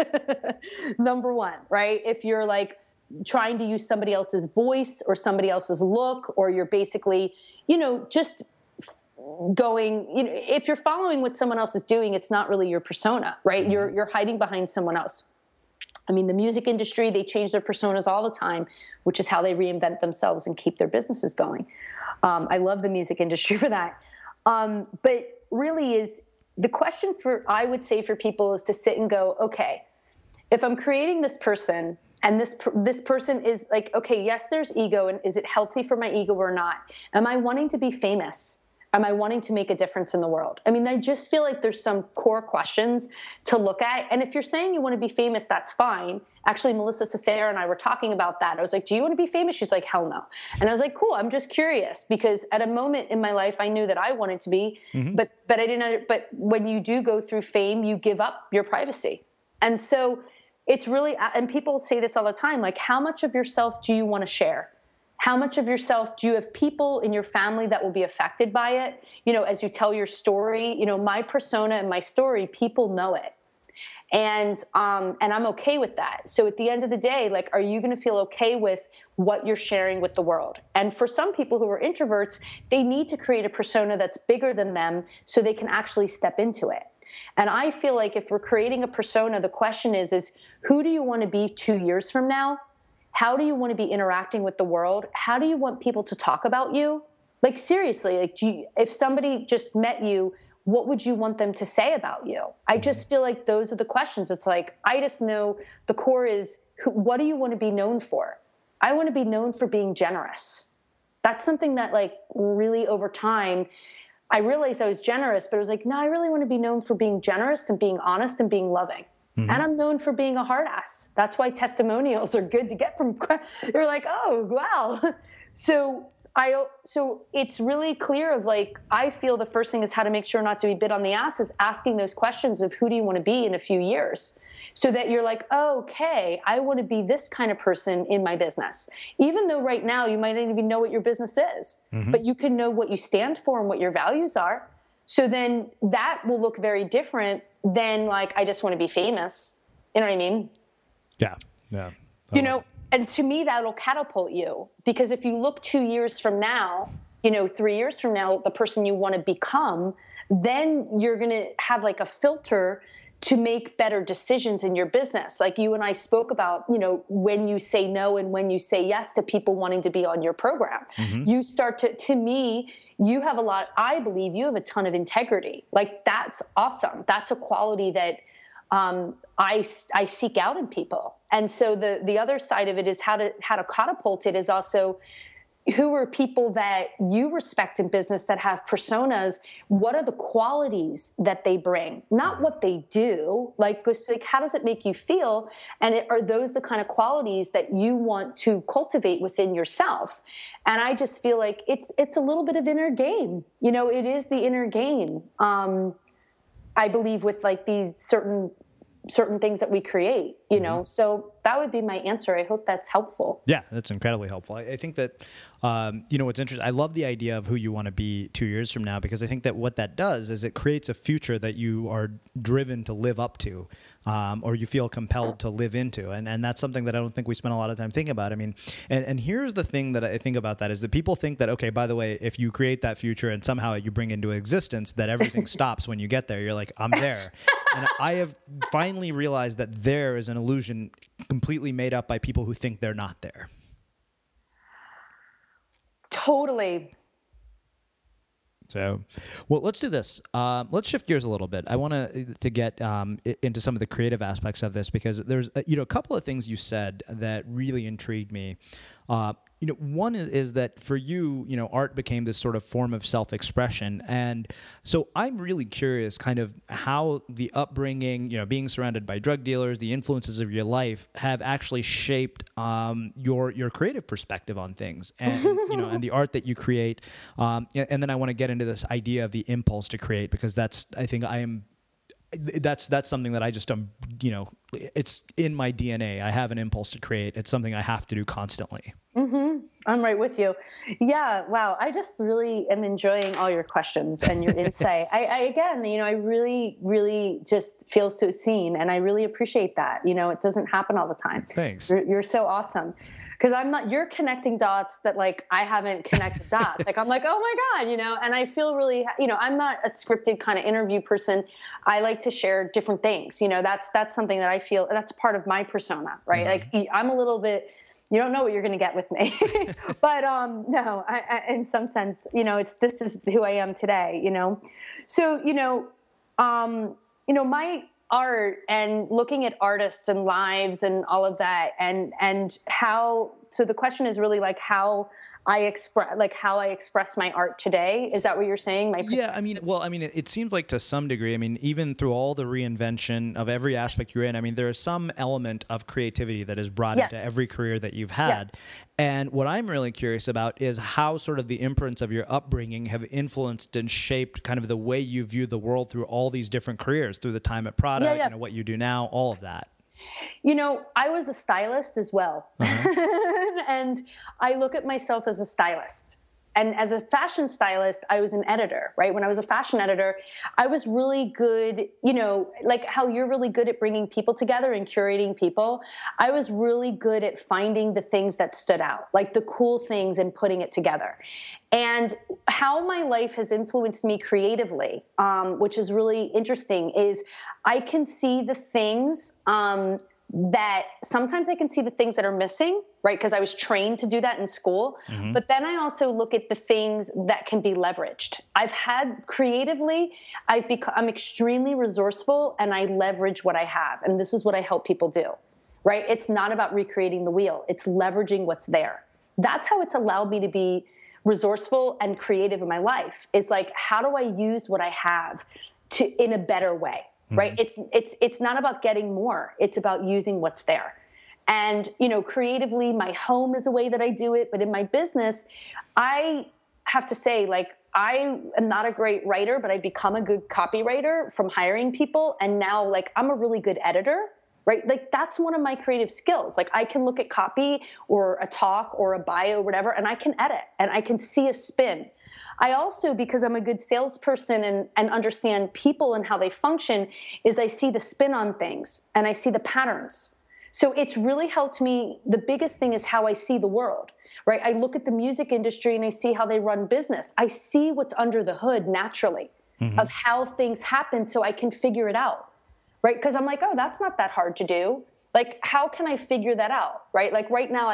Number one, right? If you're like trying to use somebody else's voice or somebody else's look, or you're basically, just going, if you're following what someone else is doing, it's not really your persona, right? You're hiding behind someone else. The music industry, they change their personas all the time, which is how they reinvent themselves and keep their businesses going. I love the music industry for that. But really is the question I would say for people is to sit and go, okay, if I'm creating this person and this person is like, okay, yes, there's ego, and is it healthy for my ego or not? Am I wanting to be famous? Am I wanting to make a difference in the world? I just feel like there's some core questions to look at. And if you're saying you want to be famous, that's fine. Actually, Melissa Cesare and I were talking about that. I was like, do you want to be famous? She's like, hell no. And I was like, cool, I'm just curious, because at a moment in my life, I knew that I wanted to be, but I didn't. But when you do go through fame, you give up your privacy. And so it's really, and people say this all the time, like, how much of yourself do you want to share? How much of yourself do you have people in your family that will be affected by it? As you tell your story, my persona and my story, people know it. And I'm okay with that. So at the end of the day, like, are you going to feel okay with what you're sharing with the world? And for some people who are introverts, they need to create a persona that's bigger than them so they can actually step into it. And I feel like if we're creating a persona, the question is who do you want to be 2 years from now? How do you want to be interacting with the world? How do you want people to talk about you? Like, seriously, like, if somebody just met you, what would you want them to say about you? I just feel like those are the questions. It's like, I just know the core is, what do you want to be known for? I want to be known for being generous. That's something that, like, really over time, I realized I was generous, but it was like, no, I really want to be known for being generous and being honest and being loving. And I'm known for being a hard ass. That's why testimonials are good to get from. They're like, oh, wow. So it's really clear of like, I feel the first thing is how to make sure not to be bit on the ass is asking those questions of who do you want to be in a few years, so that you're like, oh, okay, I want to be this kind of person in my business. Even though right now you might not even know what your business is, but you can know what you stand for and what your values are. So then that will look very different than like, I just want to be famous. You know what I mean? Yeah. Yeah. You know, and to me, that'll catapult you, because if you look 2 years from now, 3 years from now, the person you want to become, then you're going to have like a filter to make better decisions in your business. Like you and I spoke about, when you say no and when you say yes to people wanting to be on your program, you start to me, you have I believe you have a ton of integrity. Like that's awesome. That's a quality that I seek out in people. And so the other side of it is how to catapult it is also, who are people that you respect in business that have personas? What are the qualities that they bring? Not what they do. Like how does it make you feel? And are those the kind of qualities that you want to cultivate within yourself? And I just feel like it's a little bit of inner game. It is the inner game. I believe with like these certain things that we create, so that would be my answer. I hope that's helpful. Yeah, that's incredibly helpful. I think that, what's interesting, I love the idea of who you want to be 2 years from now, because I think that what that does is it creates a future that you are driven to live up to, or you feel compelled to live into. And that's something that I don't think we spend a lot of time thinking about. I mean, and here's the thing that I think about that is that people think that, okay, by the way, if you create that future and somehow you bring into existence, that everything stops when you get there. You're like, I'm there. And I have finally realized that there is an illusion completely made up by people who think they're not there. Totally. So, well, let's do this. Let's shift gears a little bit. I want to get into some of the creative aspects of this, because there's a couple of things you said that really intrigued me. One is that for you, art became this sort of form of self-expression. And so I'm really curious kind of how the upbringing, being surrounded by drug dealers, the influences of your life have actually shaped your creative perspective on things and, and the art that you create. And then I want to get into this idea of the impulse to create, because that's something that I just, it's in my DNA. I have an impulse to create. It's something I have to do constantly. I'm right with you. Yeah. Wow. I just really am enjoying all your questions and your insight. I really, really just feel so seen, and I really appreciate that. It doesn't happen all the time. Thanks. You're so awesome. Because you're connecting dots that like I haven't connected dots. Like I'm like, oh my God, and I feel really, I'm not a scripted kind of interview person. I like to share different things. That's something that I feel that's part of my persona, right? Like I'm a little bit, you don't know what you're going to get with me, but no, I, in some sense, this is who I am today. So my art and looking at artists and lives and all of that, and how. So the question is really like how I express my art today. Is that what you're saying? Yeah, it seems like to some degree, even through all the reinvention of every aspect you're in, there is some element of creativity that is brought into every career that you've had. Yes. And what I'm really curious about is how sort of the imprints of your upbringing have influenced and shaped kind of the way you view the world through all these different careers, through the time at Prada, what you do now, all of that. I was a stylist as well. And I look at myself as a stylist. And as a fashion stylist, I was an editor, right? When I was a fashion editor, I was really good, like how you're really good at bringing people together and curating people. I was really good at finding the things that stood out, like the cool things and putting it together. And how my life has influenced me creatively, which is really interesting, is I can see the things that sometimes I can see the things that are missing, right? Because I was trained to do that in school. But then I also look at the things that can be leveraged. I'm extremely resourceful, and I leverage what I have. And this is what I help people do, right? It's not about recreating the wheel. It's leveraging what's there. That's how it's allowed me to be resourceful and creative in my life is like, how do I use what I have in a better way, right? It's not about getting more. It's about using what's there. And, creatively, my home is a way that I do it. But in my business, I have to say, like, I am not a great writer, but I've become a good copywriter from hiring people. And now, like, I'm a really good editor, right? Like, that's one of my creative skills. Like, I can look at copy or a talk or a bio or whatever, and I can edit and I can see a spin. I also, because I'm a good salesperson and understand people and how they function, is I see the spin on things and I see the patterns. So it's really helped me. The biggest thing is how I see the world, right? I look at the music industry and I see how they run business. I see what's under the hood naturally of how things happen so I can figure it out, right? Because I'm like, oh, that's not that hard to do. Like, how can I figure that out, right? Like right now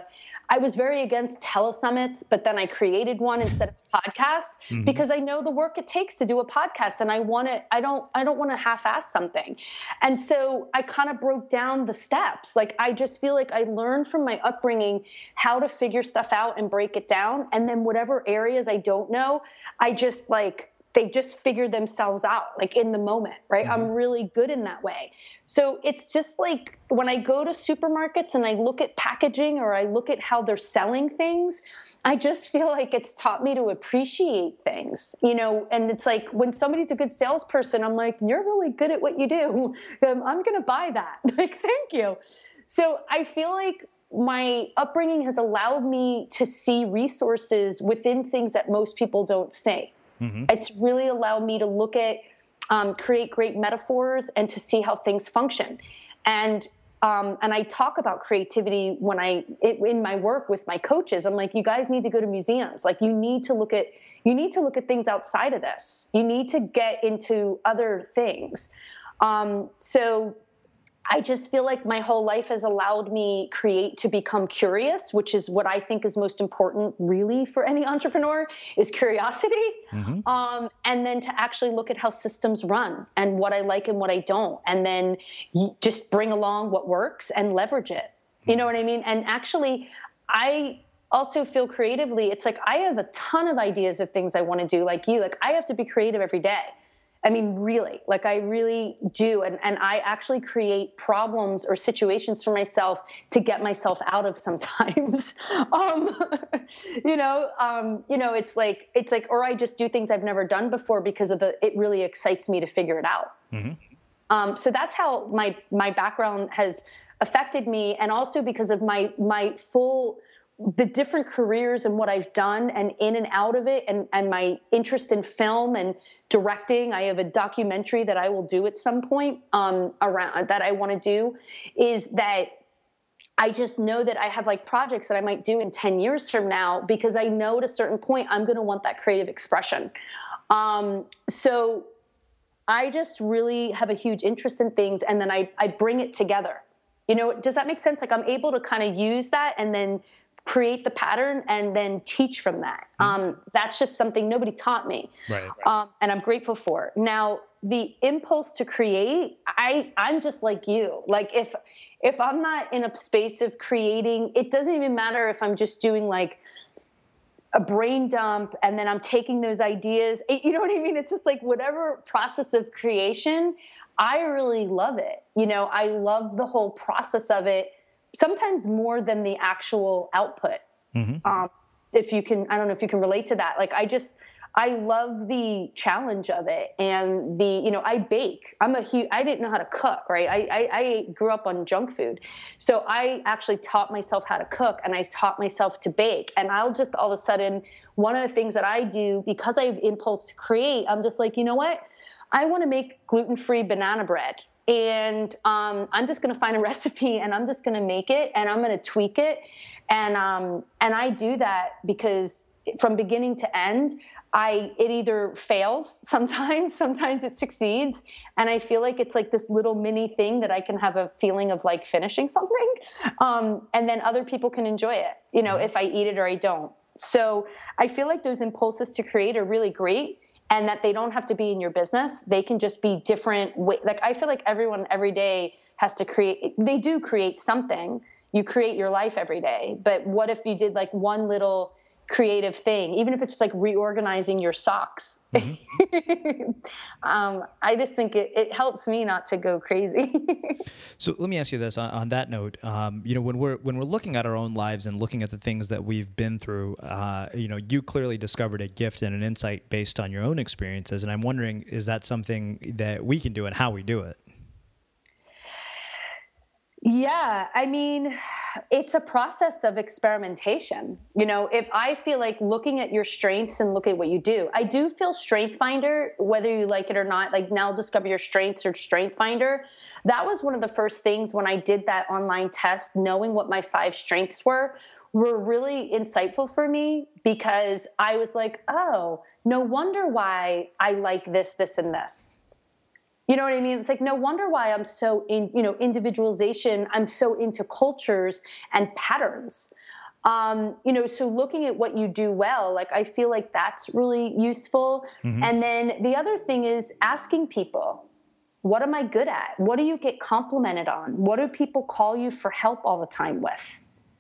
I was very against telesummits, but then I created one instead of a podcast because I know the work it takes to do a podcast, and I don't want to half-ass something. And so I kind of broke down the steps. Like, I just feel like I learned from my upbringing how to figure stuff out and break it down. And then whatever areas I don't know, I just they just figure themselves out, like, in the moment, right? I'm really good in that way. So it's just like when I go to supermarkets and I look at packaging or I look at how they're selling things, I just feel like it's taught me to appreciate things, and it's like when somebody's a good salesperson, I'm like, you're really good at what you do. I'm going to buy that. Like, thank you. So I feel like my upbringing has allowed me to see resources within things that most people don't see. It's really allowed me to look at, create great metaphors and to see how things function. And I talk about creativity in my work with my coaches. I'm like, you guys need to go to museums. Like, you need to look at things outside of this. You need to get into other things. So I just feel like my whole life has allowed me to become curious, which is what I think is most important really for any entrepreneur, is curiosity. And then to actually look at how systems run and what I like and what I don't. And then just bring along what works and leverage it. You know what I mean? And actually, I also feel creatively, it's like I have a ton of ideas of things I want to do, like you. Like, I have to be creative every day. I mean, really, like, I really do. And I actually create problems or situations for myself to get myself out of sometimes. It's like, or I just do things I've never done before because it really excites me to figure it out. So that's how my background has affected me. And also because of the different careers and what I've done and in and out of it, and my interest in film and directing. I have a documentary that I will do at some point around that I want to do, is that I just know that I have like projects that I might do in 10 years from now, because I know at a certain point I'm going to want that creative expression. So I just really have a huge interest in things, and then I bring it together. Does that make sense? Like, I'm able to kind of use that and then create the pattern and then teach from that. That's just something nobody taught me. Right. And I'm grateful for. Now, the impulse to create, I'm just like you. Like, if I'm not in a space of creating, it doesn't even matter if I'm just doing like a brain dump and then I'm taking those ideas. You know what I mean? It's just like whatever process of creation, I really love it. I love the whole process of it. Sometimes more than the actual output. If you can, I don't know if you can relate to that. Like, I love the challenge of it. And I bake. I didn't know how to cook, right? I grew up on junk food. So I actually taught myself how to cook, and I taught myself to bake. And I'll just all of a sudden, one of the things that I do, because I have impulse to create, I'm just like, you know what? I want to make gluten-free banana bread. And I'm just going to find a recipe, and I'm just going to make it, and I'm going to tweak it. And I do that because from beginning to end, it either fails sometimes it succeeds. And I feel like it's like this little mini thing that I can have a feeling of like finishing something. And then other people can enjoy it, if I eat it or I don't. So I feel like those impulses to create are really great. And that they don't have to be in your business. They can just be different. Like, I feel like everyone every day has to create. They do create something. You create your life every day. But what if you did like one little creative thing, even if it's just like reorganizing your socks. Mm-hmm. I just think it helps me not to go crazy. So let me ask you this on that note. When we're looking at our own lives and looking at the things that we've been through, you clearly discovered a gift and an insight based on your own experiences. And I'm wondering, is that something that we can do and how we do it? Yeah, I mean, it's a process of experimentation. If I feel like looking at your strengths and look at what you do, I do feel Strength Finder, whether you like it or not, like now discover your strengths or Strength Finder. That was one of the first things when I did that online test, knowing what my 5 strengths were really insightful for me, because I was like, oh, no wonder why I like this, this, and this. You know what I mean? It's like, no wonder why I'm so individualization. I'm so into cultures and patterns. So looking at what you do well, like I feel like that's really useful. Mm-hmm. And then the other thing is asking people, what am I good at? What do you get complimented on? What do people call you for help all the time with?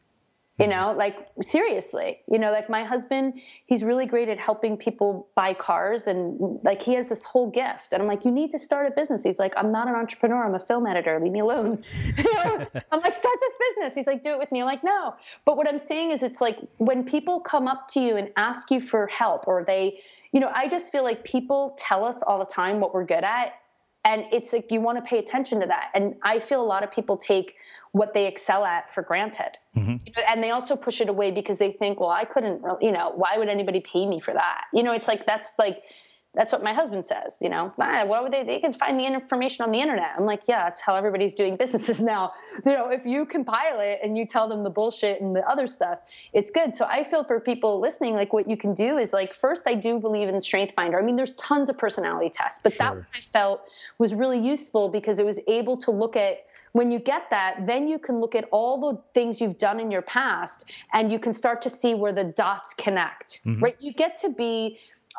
Like seriously, like my husband, he's really great at helping people buy cars, and like he has this whole gift. And I'm like, you need to start a business. He's like, I'm not an entrepreneur. I'm a film editor. Leave me alone. I'm like, start this business. He's like, do it with me. I'm like, no. But what I'm saying is, it's like when people come up to you and ask you for help, or they, I just feel like people tell us all the time what we're good at. And it's like, you want to pay attention to that. And I feel a lot of people take what they excel at for granted. Mm-hmm. And they also push it away because they think, well, I couldn't, why would anybody pay me for that? It's like, that's what my husband says, what would they can find the information on the internet. I'm like, yeah, that's how everybody's doing businesses now. If you compile it and you tell them the bullshit and the other stuff, it's good. So I feel for people listening, like what you can do is like, first, I do believe in Strength Finder. I mean, there's tons of personality tests, but that one I felt was really useful because it was able to look at, when you get that, then you can look at all the things you've done in your past and you can start to see where the dots connect, mm-hmm. right? You get to be,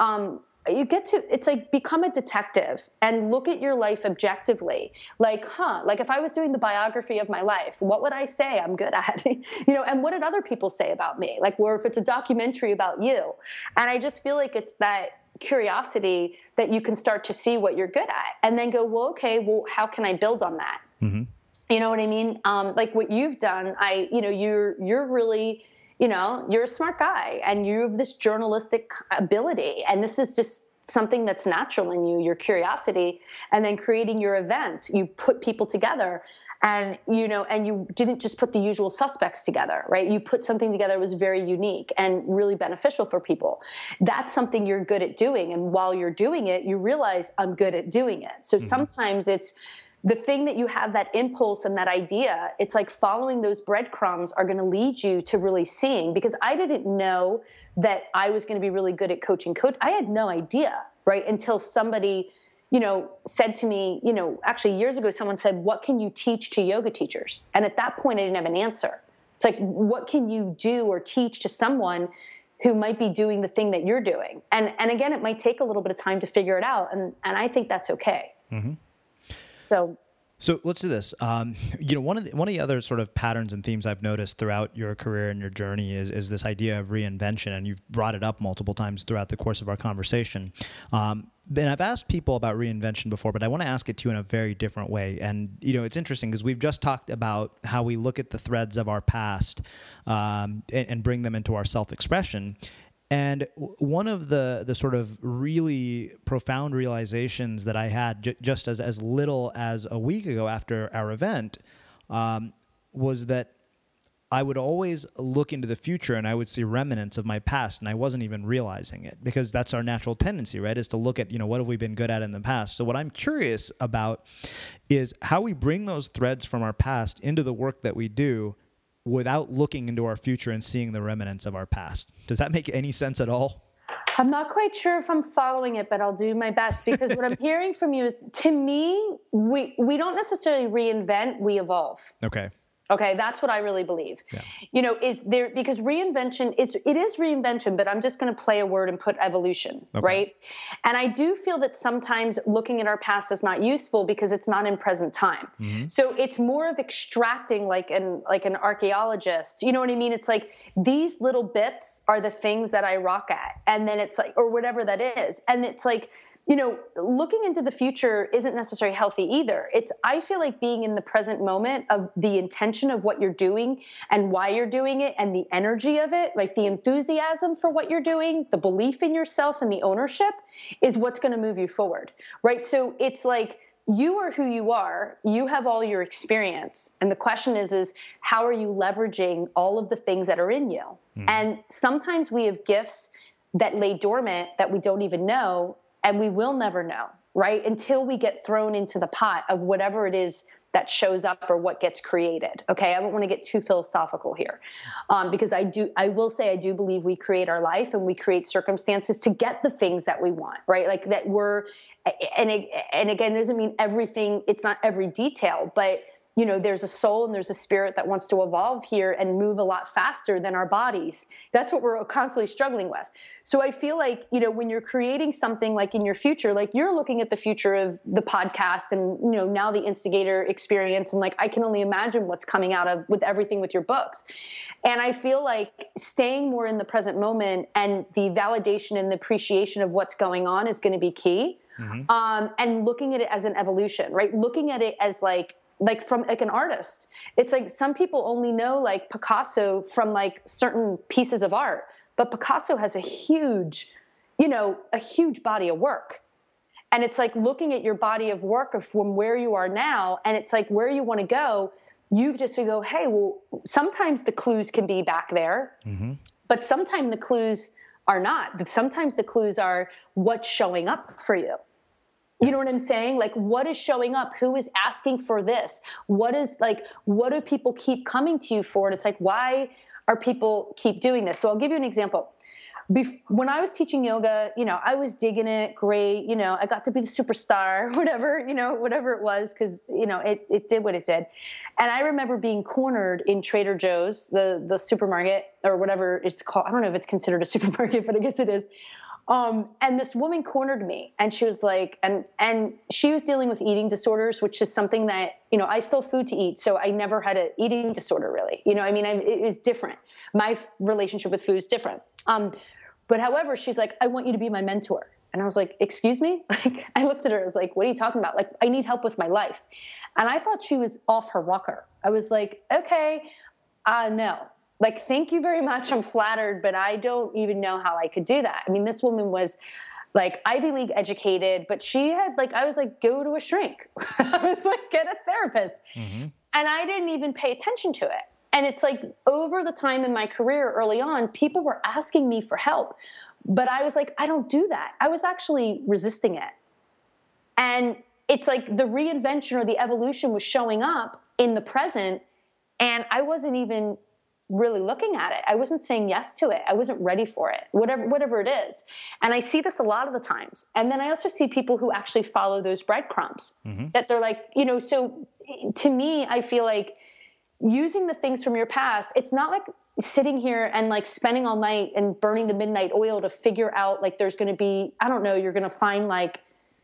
it's like become a detective and look at your life objectively. Like, like if I was doing the biography of my life, what would I say I'm good at? And what did other people say about me? Like, or if it's a documentary about you. And I just feel like it's that curiosity that you can start to see what you're good at and then go, well, okay, well, how can I build on that? Mm-hmm. You know what I mean? Like what you've done, you're really, you're a smart guy and you have this journalistic ability. And this is just something that's natural in you, your curiosity. And then creating your event, you put people together and, and you didn't just put the usual suspects together, right? You put something together that was very unique and really beneficial for people. That's something you're good at doing. And while you're doing it, you realize I'm good at doing it. So mm-hmm. sometimes it's, the thing that you have that impulse and that idea, it's like following those breadcrumbs are going to lead you to really seeing, because I didn't know that I was going to be really good at coaching. I had no idea, right? Until somebody, said to me, actually years ago, someone said, what can you teach to yoga teachers? And at that point, I didn't have an answer. It's like, what can you do or teach to someone who might be doing the thing that you're doing? And again, it might take a little bit of time to figure it out. And I think that's okay. Mm-hmm. So let's do this. One of the other sort of patterns and themes I've noticed throughout your career and your journey is this idea of reinvention, and you've brought it up multiple times throughout the course of our conversation. And I've asked people about reinvention before, but I want to ask it to you in a very different way. And it's interesting because we've just talked about how we look at the threads of our past and bring them into our self-expression. And one of the sort of really profound realizations that I had just as little as a week ago after our event was that I would always look into the future and I would see remnants of my past, and I wasn't even realizing it, because that's our natural tendency, right, is to look at, what have we been good at in the past. So what I'm curious about is how we bring those threads from our past into the work that we do without looking into our future and seeing the remnants of our past. Does that make any sense at all? I'm not quite sure if I'm following it, but I'll do my best, because what I'm hearing from you is, to me, we don't necessarily reinvent, we evolve. Okay. Okay, that's what I really believe. Yeah. Is there, because reinvention is reinvention, but I'm just going to play a word and put evolution, Okay. right? And I do feel that sometimes looking at our past is not useful because it's not in present time. Mm-hmm. So it's more of extracting like an archaeologist. You know what I mean? It's like these little bits are the things that I rock at, and then it's like, or whatever that is, and it's like, looking into the future isn't necessarily healthy either. I feel like being in the present moment of the intention of what you're doing and why you're doing it and the energy of it, like the enthusiasm for what you're doing, the belief in yourself and the ownership is what's going to move you forward, right? So it's like, you are who you are. You have all your experience. And the question is how are you leveraging all of the things that are in you? Mm. And sometimes we have gifts that lay dormant that we don't even know, and we will never know, right? Until we get thrown into the pot of whatever it is that shows up or what gets created. Okay, I don't want to get too philosophical here, because I will say I do believe we create our life and we create circumstances to get the things that we want, right? Like that and again, doesn't mean everything. It's not every detail, but there's a soul and there's a spirit that wants to evolve here and move a lot faster than our bodies. That's what we're constantly struggling with. So I feel like, when you're creating something like in your future, like you're looking at the future of the podcast and, now the Instigator experience. And like, I can only imagine what's coming out of with everything with your books. And I feel like staying more in the present moment and the validation and the appreciation of what's going on is going to be key. Mm-hmm. And looking at it as an evolution, right? Looking at it as like from like an artist. It's like some people only know like Picasso from like certain pieces of art, but Picasso has a huge body of work. And it's like looking at your body of work from where you are now, and it's like where you want to go, you just to go, hey, well, sometimes the clues can be back there, mm-hmm. but sometimes the clues are not. Sometimes the clues are what's showing up for you. You know what I'm saying? Like, what is showing up? Who is asking for this? What do people keep coming to you for? And it's like, why are people keep doing this? So I'll give you an example. When I was teaching yoga, I was digging it. Great. I got to be the superstar, whatever it was, because, it did what it did. And I remember being cornered in Trader Joe's, the supermarket or whatever it's called. I don't know if it's considered a supermarket, but I guess it is. And this woman cornered me, and she was like, and she was dealing with eating disorders, which is something that, I stole food to eat. So I never had an eating disorder really, it is different. My relationship with food is different. But however, she's like, I want you to be my mentor. And I was like, excuse me? Like, I looked at her, I was like, what are you talking about? Like, I need help with my life. And I thought she was off her rocker. I was like, okay, no. Like, thank you very much. I'm flattered, but I don't even know how I could do that. I mean, this woman was like Ivy League educated, but she had I was like, go to a shrink. I was like, get a therapist. Mm-hmm. And I didn't even pay attention to it. And it's like over the time in my career early on, people were asking me for help, but I was like, I don't do that. I was actually resisting it. And it's like the reinvention or the evolution was showing up in the present, and I wasn't even really looking at it. I wasn't saying yes to it. I wasn't ready for it, whatever it is. And I see this a lot of the times. And then I also see people who actually follow those breadcrumbs, mm-hmm. that they're like, so to me, I feel like using the things from your past, it's not like sitting here and like spending all night and burning the midnight oil to figure out like there's going to be, I don't know, you're going to find like,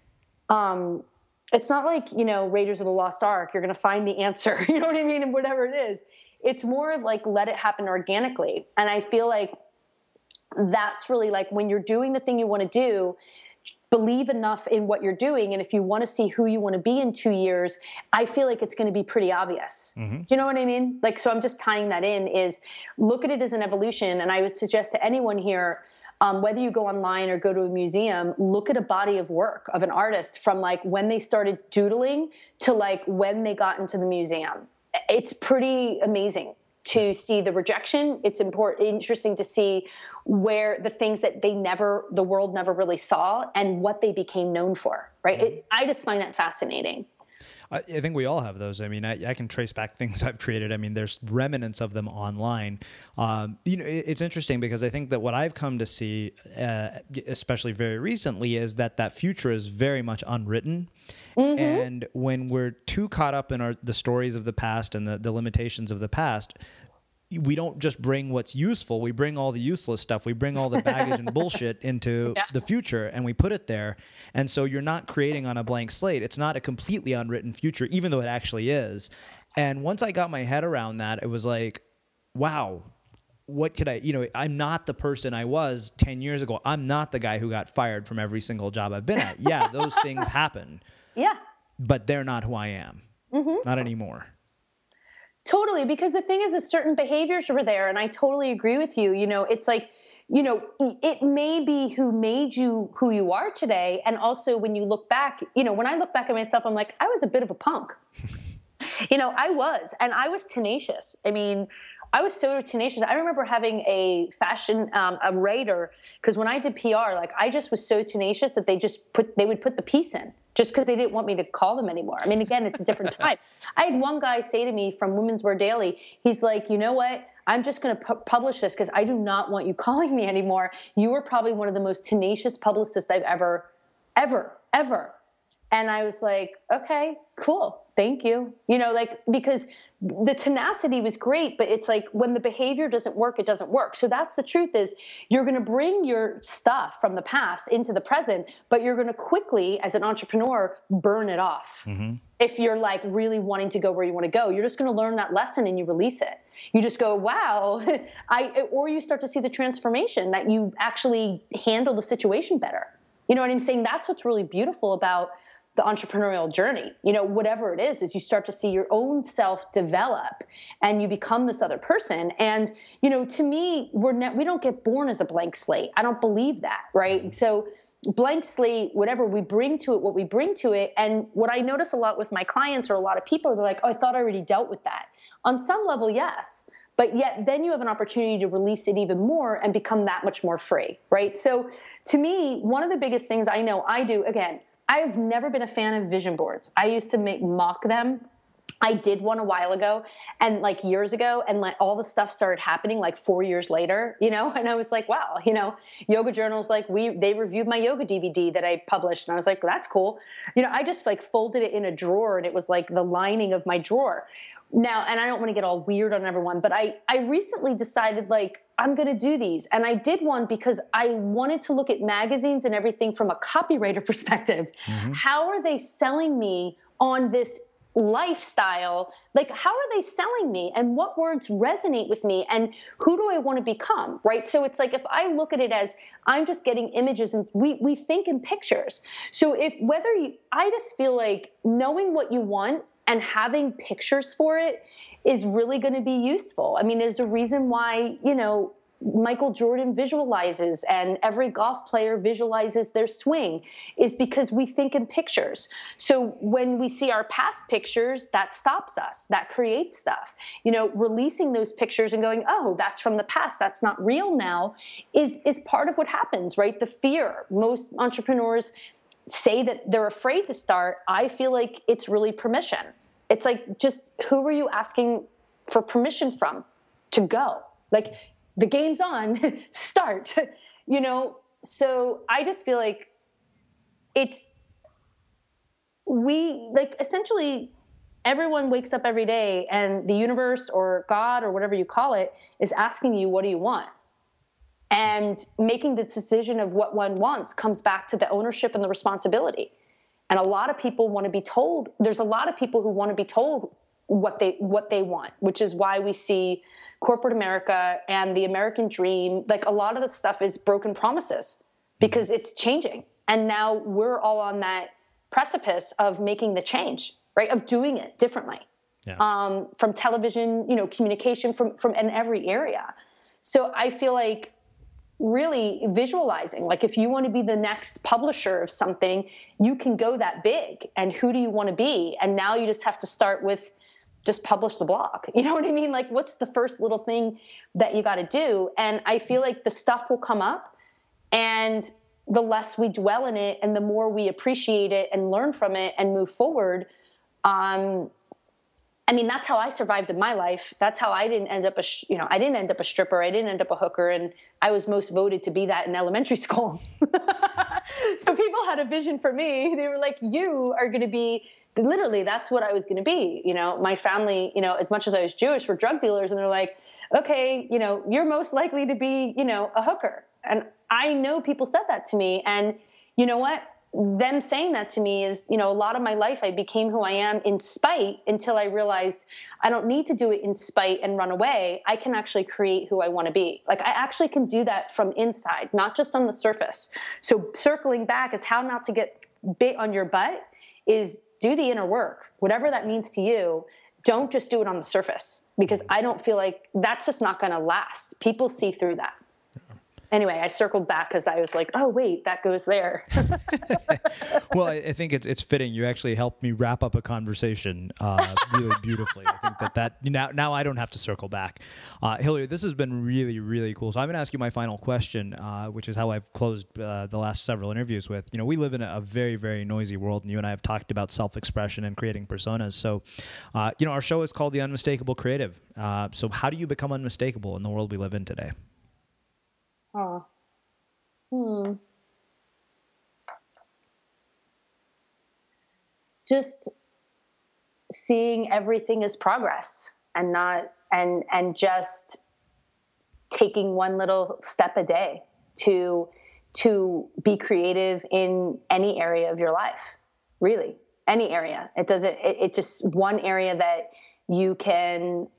it's not like, Raiders of the Lost Ark, you're going to find the answer, you know what I mean? And whatever it is. It's more of like, let it happen organically. And I feel like that's really like when you're doing the thing you want to do, believe enough in what you're doing. And if you want to see who you want to be in 2 years, I feel like it's going to be pretty obvious. Mm-hmm. Do you know what I mean? Like, so I'm just tying that in is look at it as an evolution. And I would suggest to anyone here, whether you go online or go to a museum, look at a body of work of an artist from like when they started doodling to like when they got into the museum. It's pretty amazing to see the rejection. It's interesting to see where the things that the world never really saw and what they became known for, right? I just find that fascinating. I think we all have those. I mean, I can trace back things I've created. I mean, there's remnants of them online. It's interesting because I think that what I've come to see, especially very recently, is that future is very much unwritten. Mm-hmm. And when we're too caught up in the stories of the past and the limitations of the past, we don't just bring what's useful. We bring all the useless stuff. We bring all the baggage and bullshit into the future, and we put it there. And so you're not creating on a blank slate. It's not a completely unwritten future, even though it actually is. And once I got my head around that, it was like, wow, what could I'm not the person I was 10 years ago. I'm not the guy who got fired from every single job I've been at. Yeah, those things happen. Yeah. But they're not who I am. Mm-hmm. Not anymore. Totally, because the thing is certain behaviors were there, and I totally agree with you. It's like, it may be who made you who you are today. And also when you look back, when I look back at myself, I'm like, I was a bit of a punk. I was tenacious. I mean, I was so tenacious. I remember having a fashion, a writer, because when I did PR, like I just was so tenacious that they would put the piece in just because they didn't want me to call them anymore. I mean, again, it's a different time. I had one guy say to me from Women's Wear Daily, he's like, you know what? I'm just going to publish this because I do not want you calling me anymore. You were probably one of the most tenacious publicists I've ever. And I was like, okay, cool. Thank you. Because the tenacity was great, but it's like when the behavior doesn't work, it doesn't work. So that's the truth is you're going to bring your stuff from the past into the present, but you're going to quickly, as an entrepreneur, burn it off. Mm-hmm. If you're like really wanting to go where you want to go, you're just going to learn that lesson and you release it. You just go, wow, or you start to see the transformation that you actually handle the situation better. You know what I'm saying? That's what's really beautiful about the entrepreneurial journey, whatever it is you start to see your own self develop and you become this other person. And, to me, we don't get born as a blank slate. I don't believe that. Right. So blank slate, whatever we bring to it, what we bring to it. And what I notice a lot with my clients or a lot of people, they're like, oh, I thought I already dealt with that. On some level, yes. But yet then you have an opportunity to release it even more and become that much more free. Right. So to me, one of the biggest things I know I do, again, I've never been a fan of vision boards. I used to mock them. I did one a while ago and like years ago, and like all the stuff started happening like 4 years later, and I was like, wow, Yoga Journal's like they reviewed my yoga DVD that I published, and I was like, well, that's cool. I just like folded it in a drawer and it was like the lining of my drawer. Now, and I don't want to get all weird on everyone, but I recently decided like, I'm going to do these. And I did one because I wanted to look at magazines and everything from a copywriter perspective. Mm-hmm. How are they selling me on this lifestyle? Like, how are they selling me and what words resonate with me and who do I want to become? Right. So it's like, if I look at it as I'm just getting images and we think in pictures. So I just feel like knowing what you want and having pictures for it is really going to be useful. I mean, there's a reason why, Michael Jordan visualizes and every golf player visualizes their swing is because we think in pictures. So when we see our past pictures, that stops us, that creates stuff. Releasing those pictures and going, oh, that's from the past, that's not real now, is part of what happens, right? The fear. Most entrepreneurs say that they're afraid to start. I feel like it's really permission. It's like, just who are you asking for permission from to go? Like, the game's on, start, So I just feel like essentially everyone wakes up every day and the universe or God or whatever you call it is asking you, what do you want? And making the decision of what one wants comes back to the ownership and the responsibility. And a lot of people want to be told, there's a lot of people who want to be told what they want, which is why we see corporate America and the American dream, like a lot of the stuff is broken promises because it's changing. And now we're all on that precipice of making the change, right? Of doing it differently. Yeah. From television, communication from in every area. So I feel like really visualizing, like if you want to be the next publisher of something, you can go that big. And who do you want to be? And now you just have to start with just publish the blog. You know what I mean? Like, what's the first little thing that you got to do? And I feel like the stuff will come up, and the less we dwell in it and the more we appreciate it and learn from it and move forward, I mean, that's how I survived in my life. That's how I didn't end up I didn't end up a stripper. I didn't end up a hooker. And I was most voted to be that in elementary school. So people had a vision for me. They were like, you are going to be, literally, that's what I was going to be. My family, as much as I was Jewish, were drug dealers. And they're like, okay, you're most likely to be, a hooker. And I know people said that to me. And you know what? Them saying that to me is, a lot of my life, I became who I am in spite, until I realized I don't need to do it in spite and run away. I can actually create who I want to be. Like, I actually can do that from inside, not just on the surface. So circling back is how not to get bit on your butt is do the inner work, whatever that means to you. Don't just do it on the surface, because I don't feel like that's just not going to last. People see through that. Anyway, I circled back because I was like, oh, wait, that goes there. Well, I think it's fitting. You actually helped me wrap up a conversation really beautifully. I think that now I don't have to circle back. Hillary, this has been really, really cool. So I'm going to ask you my final question, which is how I've closed the last several interviews with. We live in a very, very noisy world, and you and I have talked about self-expression and creating personas. So, our show is called The Unmistakable Creative. So how do you become unmistakable in the world we live in today? Just seeing everything as progress, and just taking one little step a day to be creative in any area of your life, really any area. It just one area that you can,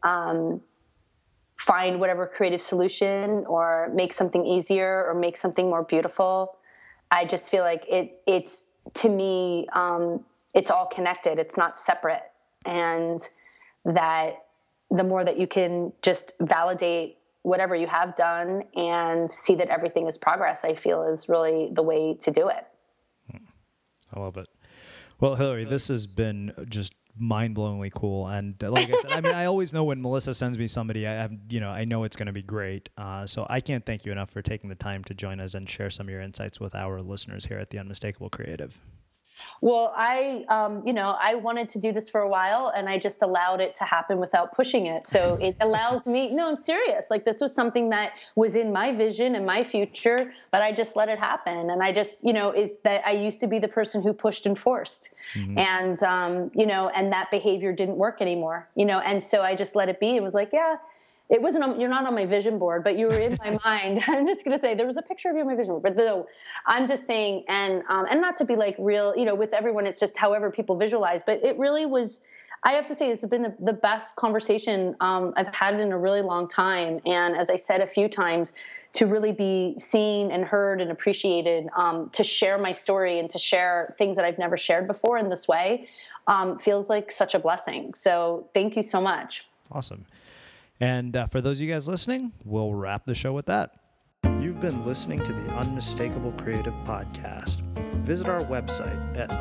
find whatever creative solution or make something easier or make something more beautiful. I just feel like it's to me, it's all connected. It's not separate. And that the more that you can just validate whatever you have done and see that everything is progress, I feel is really the way to do it. I love it. Well, Hillary, this has been just mind-blowingly cool, and like I said, I always know when Melissa sends me somebody, I know it's going to be great. So I can't thank you enough for taking the time to join us and share some of your insights with our listeners here at The Unmistakable Creative. Well, I wanted to do this for a while, and I just allowed it to happen without pushing it. So it allows me, no, I'm serious. Like, this was something that was in my vision and my future, but I just let it happen. And I just, is that I used to be the person who pushed and forced, and, and that behavior didn't work anymore, and so I just let it be. It was like, yeah, it wasn't, you're not on my vision board, but you were in my mind. I'm just going to say there was a picture of you on my vision board, but no, I'm just saying, and not to be like real, with everyone, it's just however people visualize, but it really was, I have to say, it's been the best conversation I've had in a really long time. And as I said a few times, to really be seen and heard and appreciated, to share my story and to share things that I've never shared before in this way, feels like such a blessing. So thank you so much. Awesome. And for those of you guys listening, we'll wrap the show with that. You've been listening to the Unmistakable Creative Podcast. Visit our website at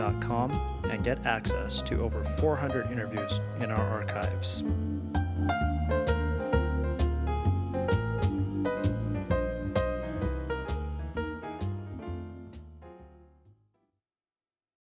unmistakablecreative.com and get access to over 400 interviews in our archives.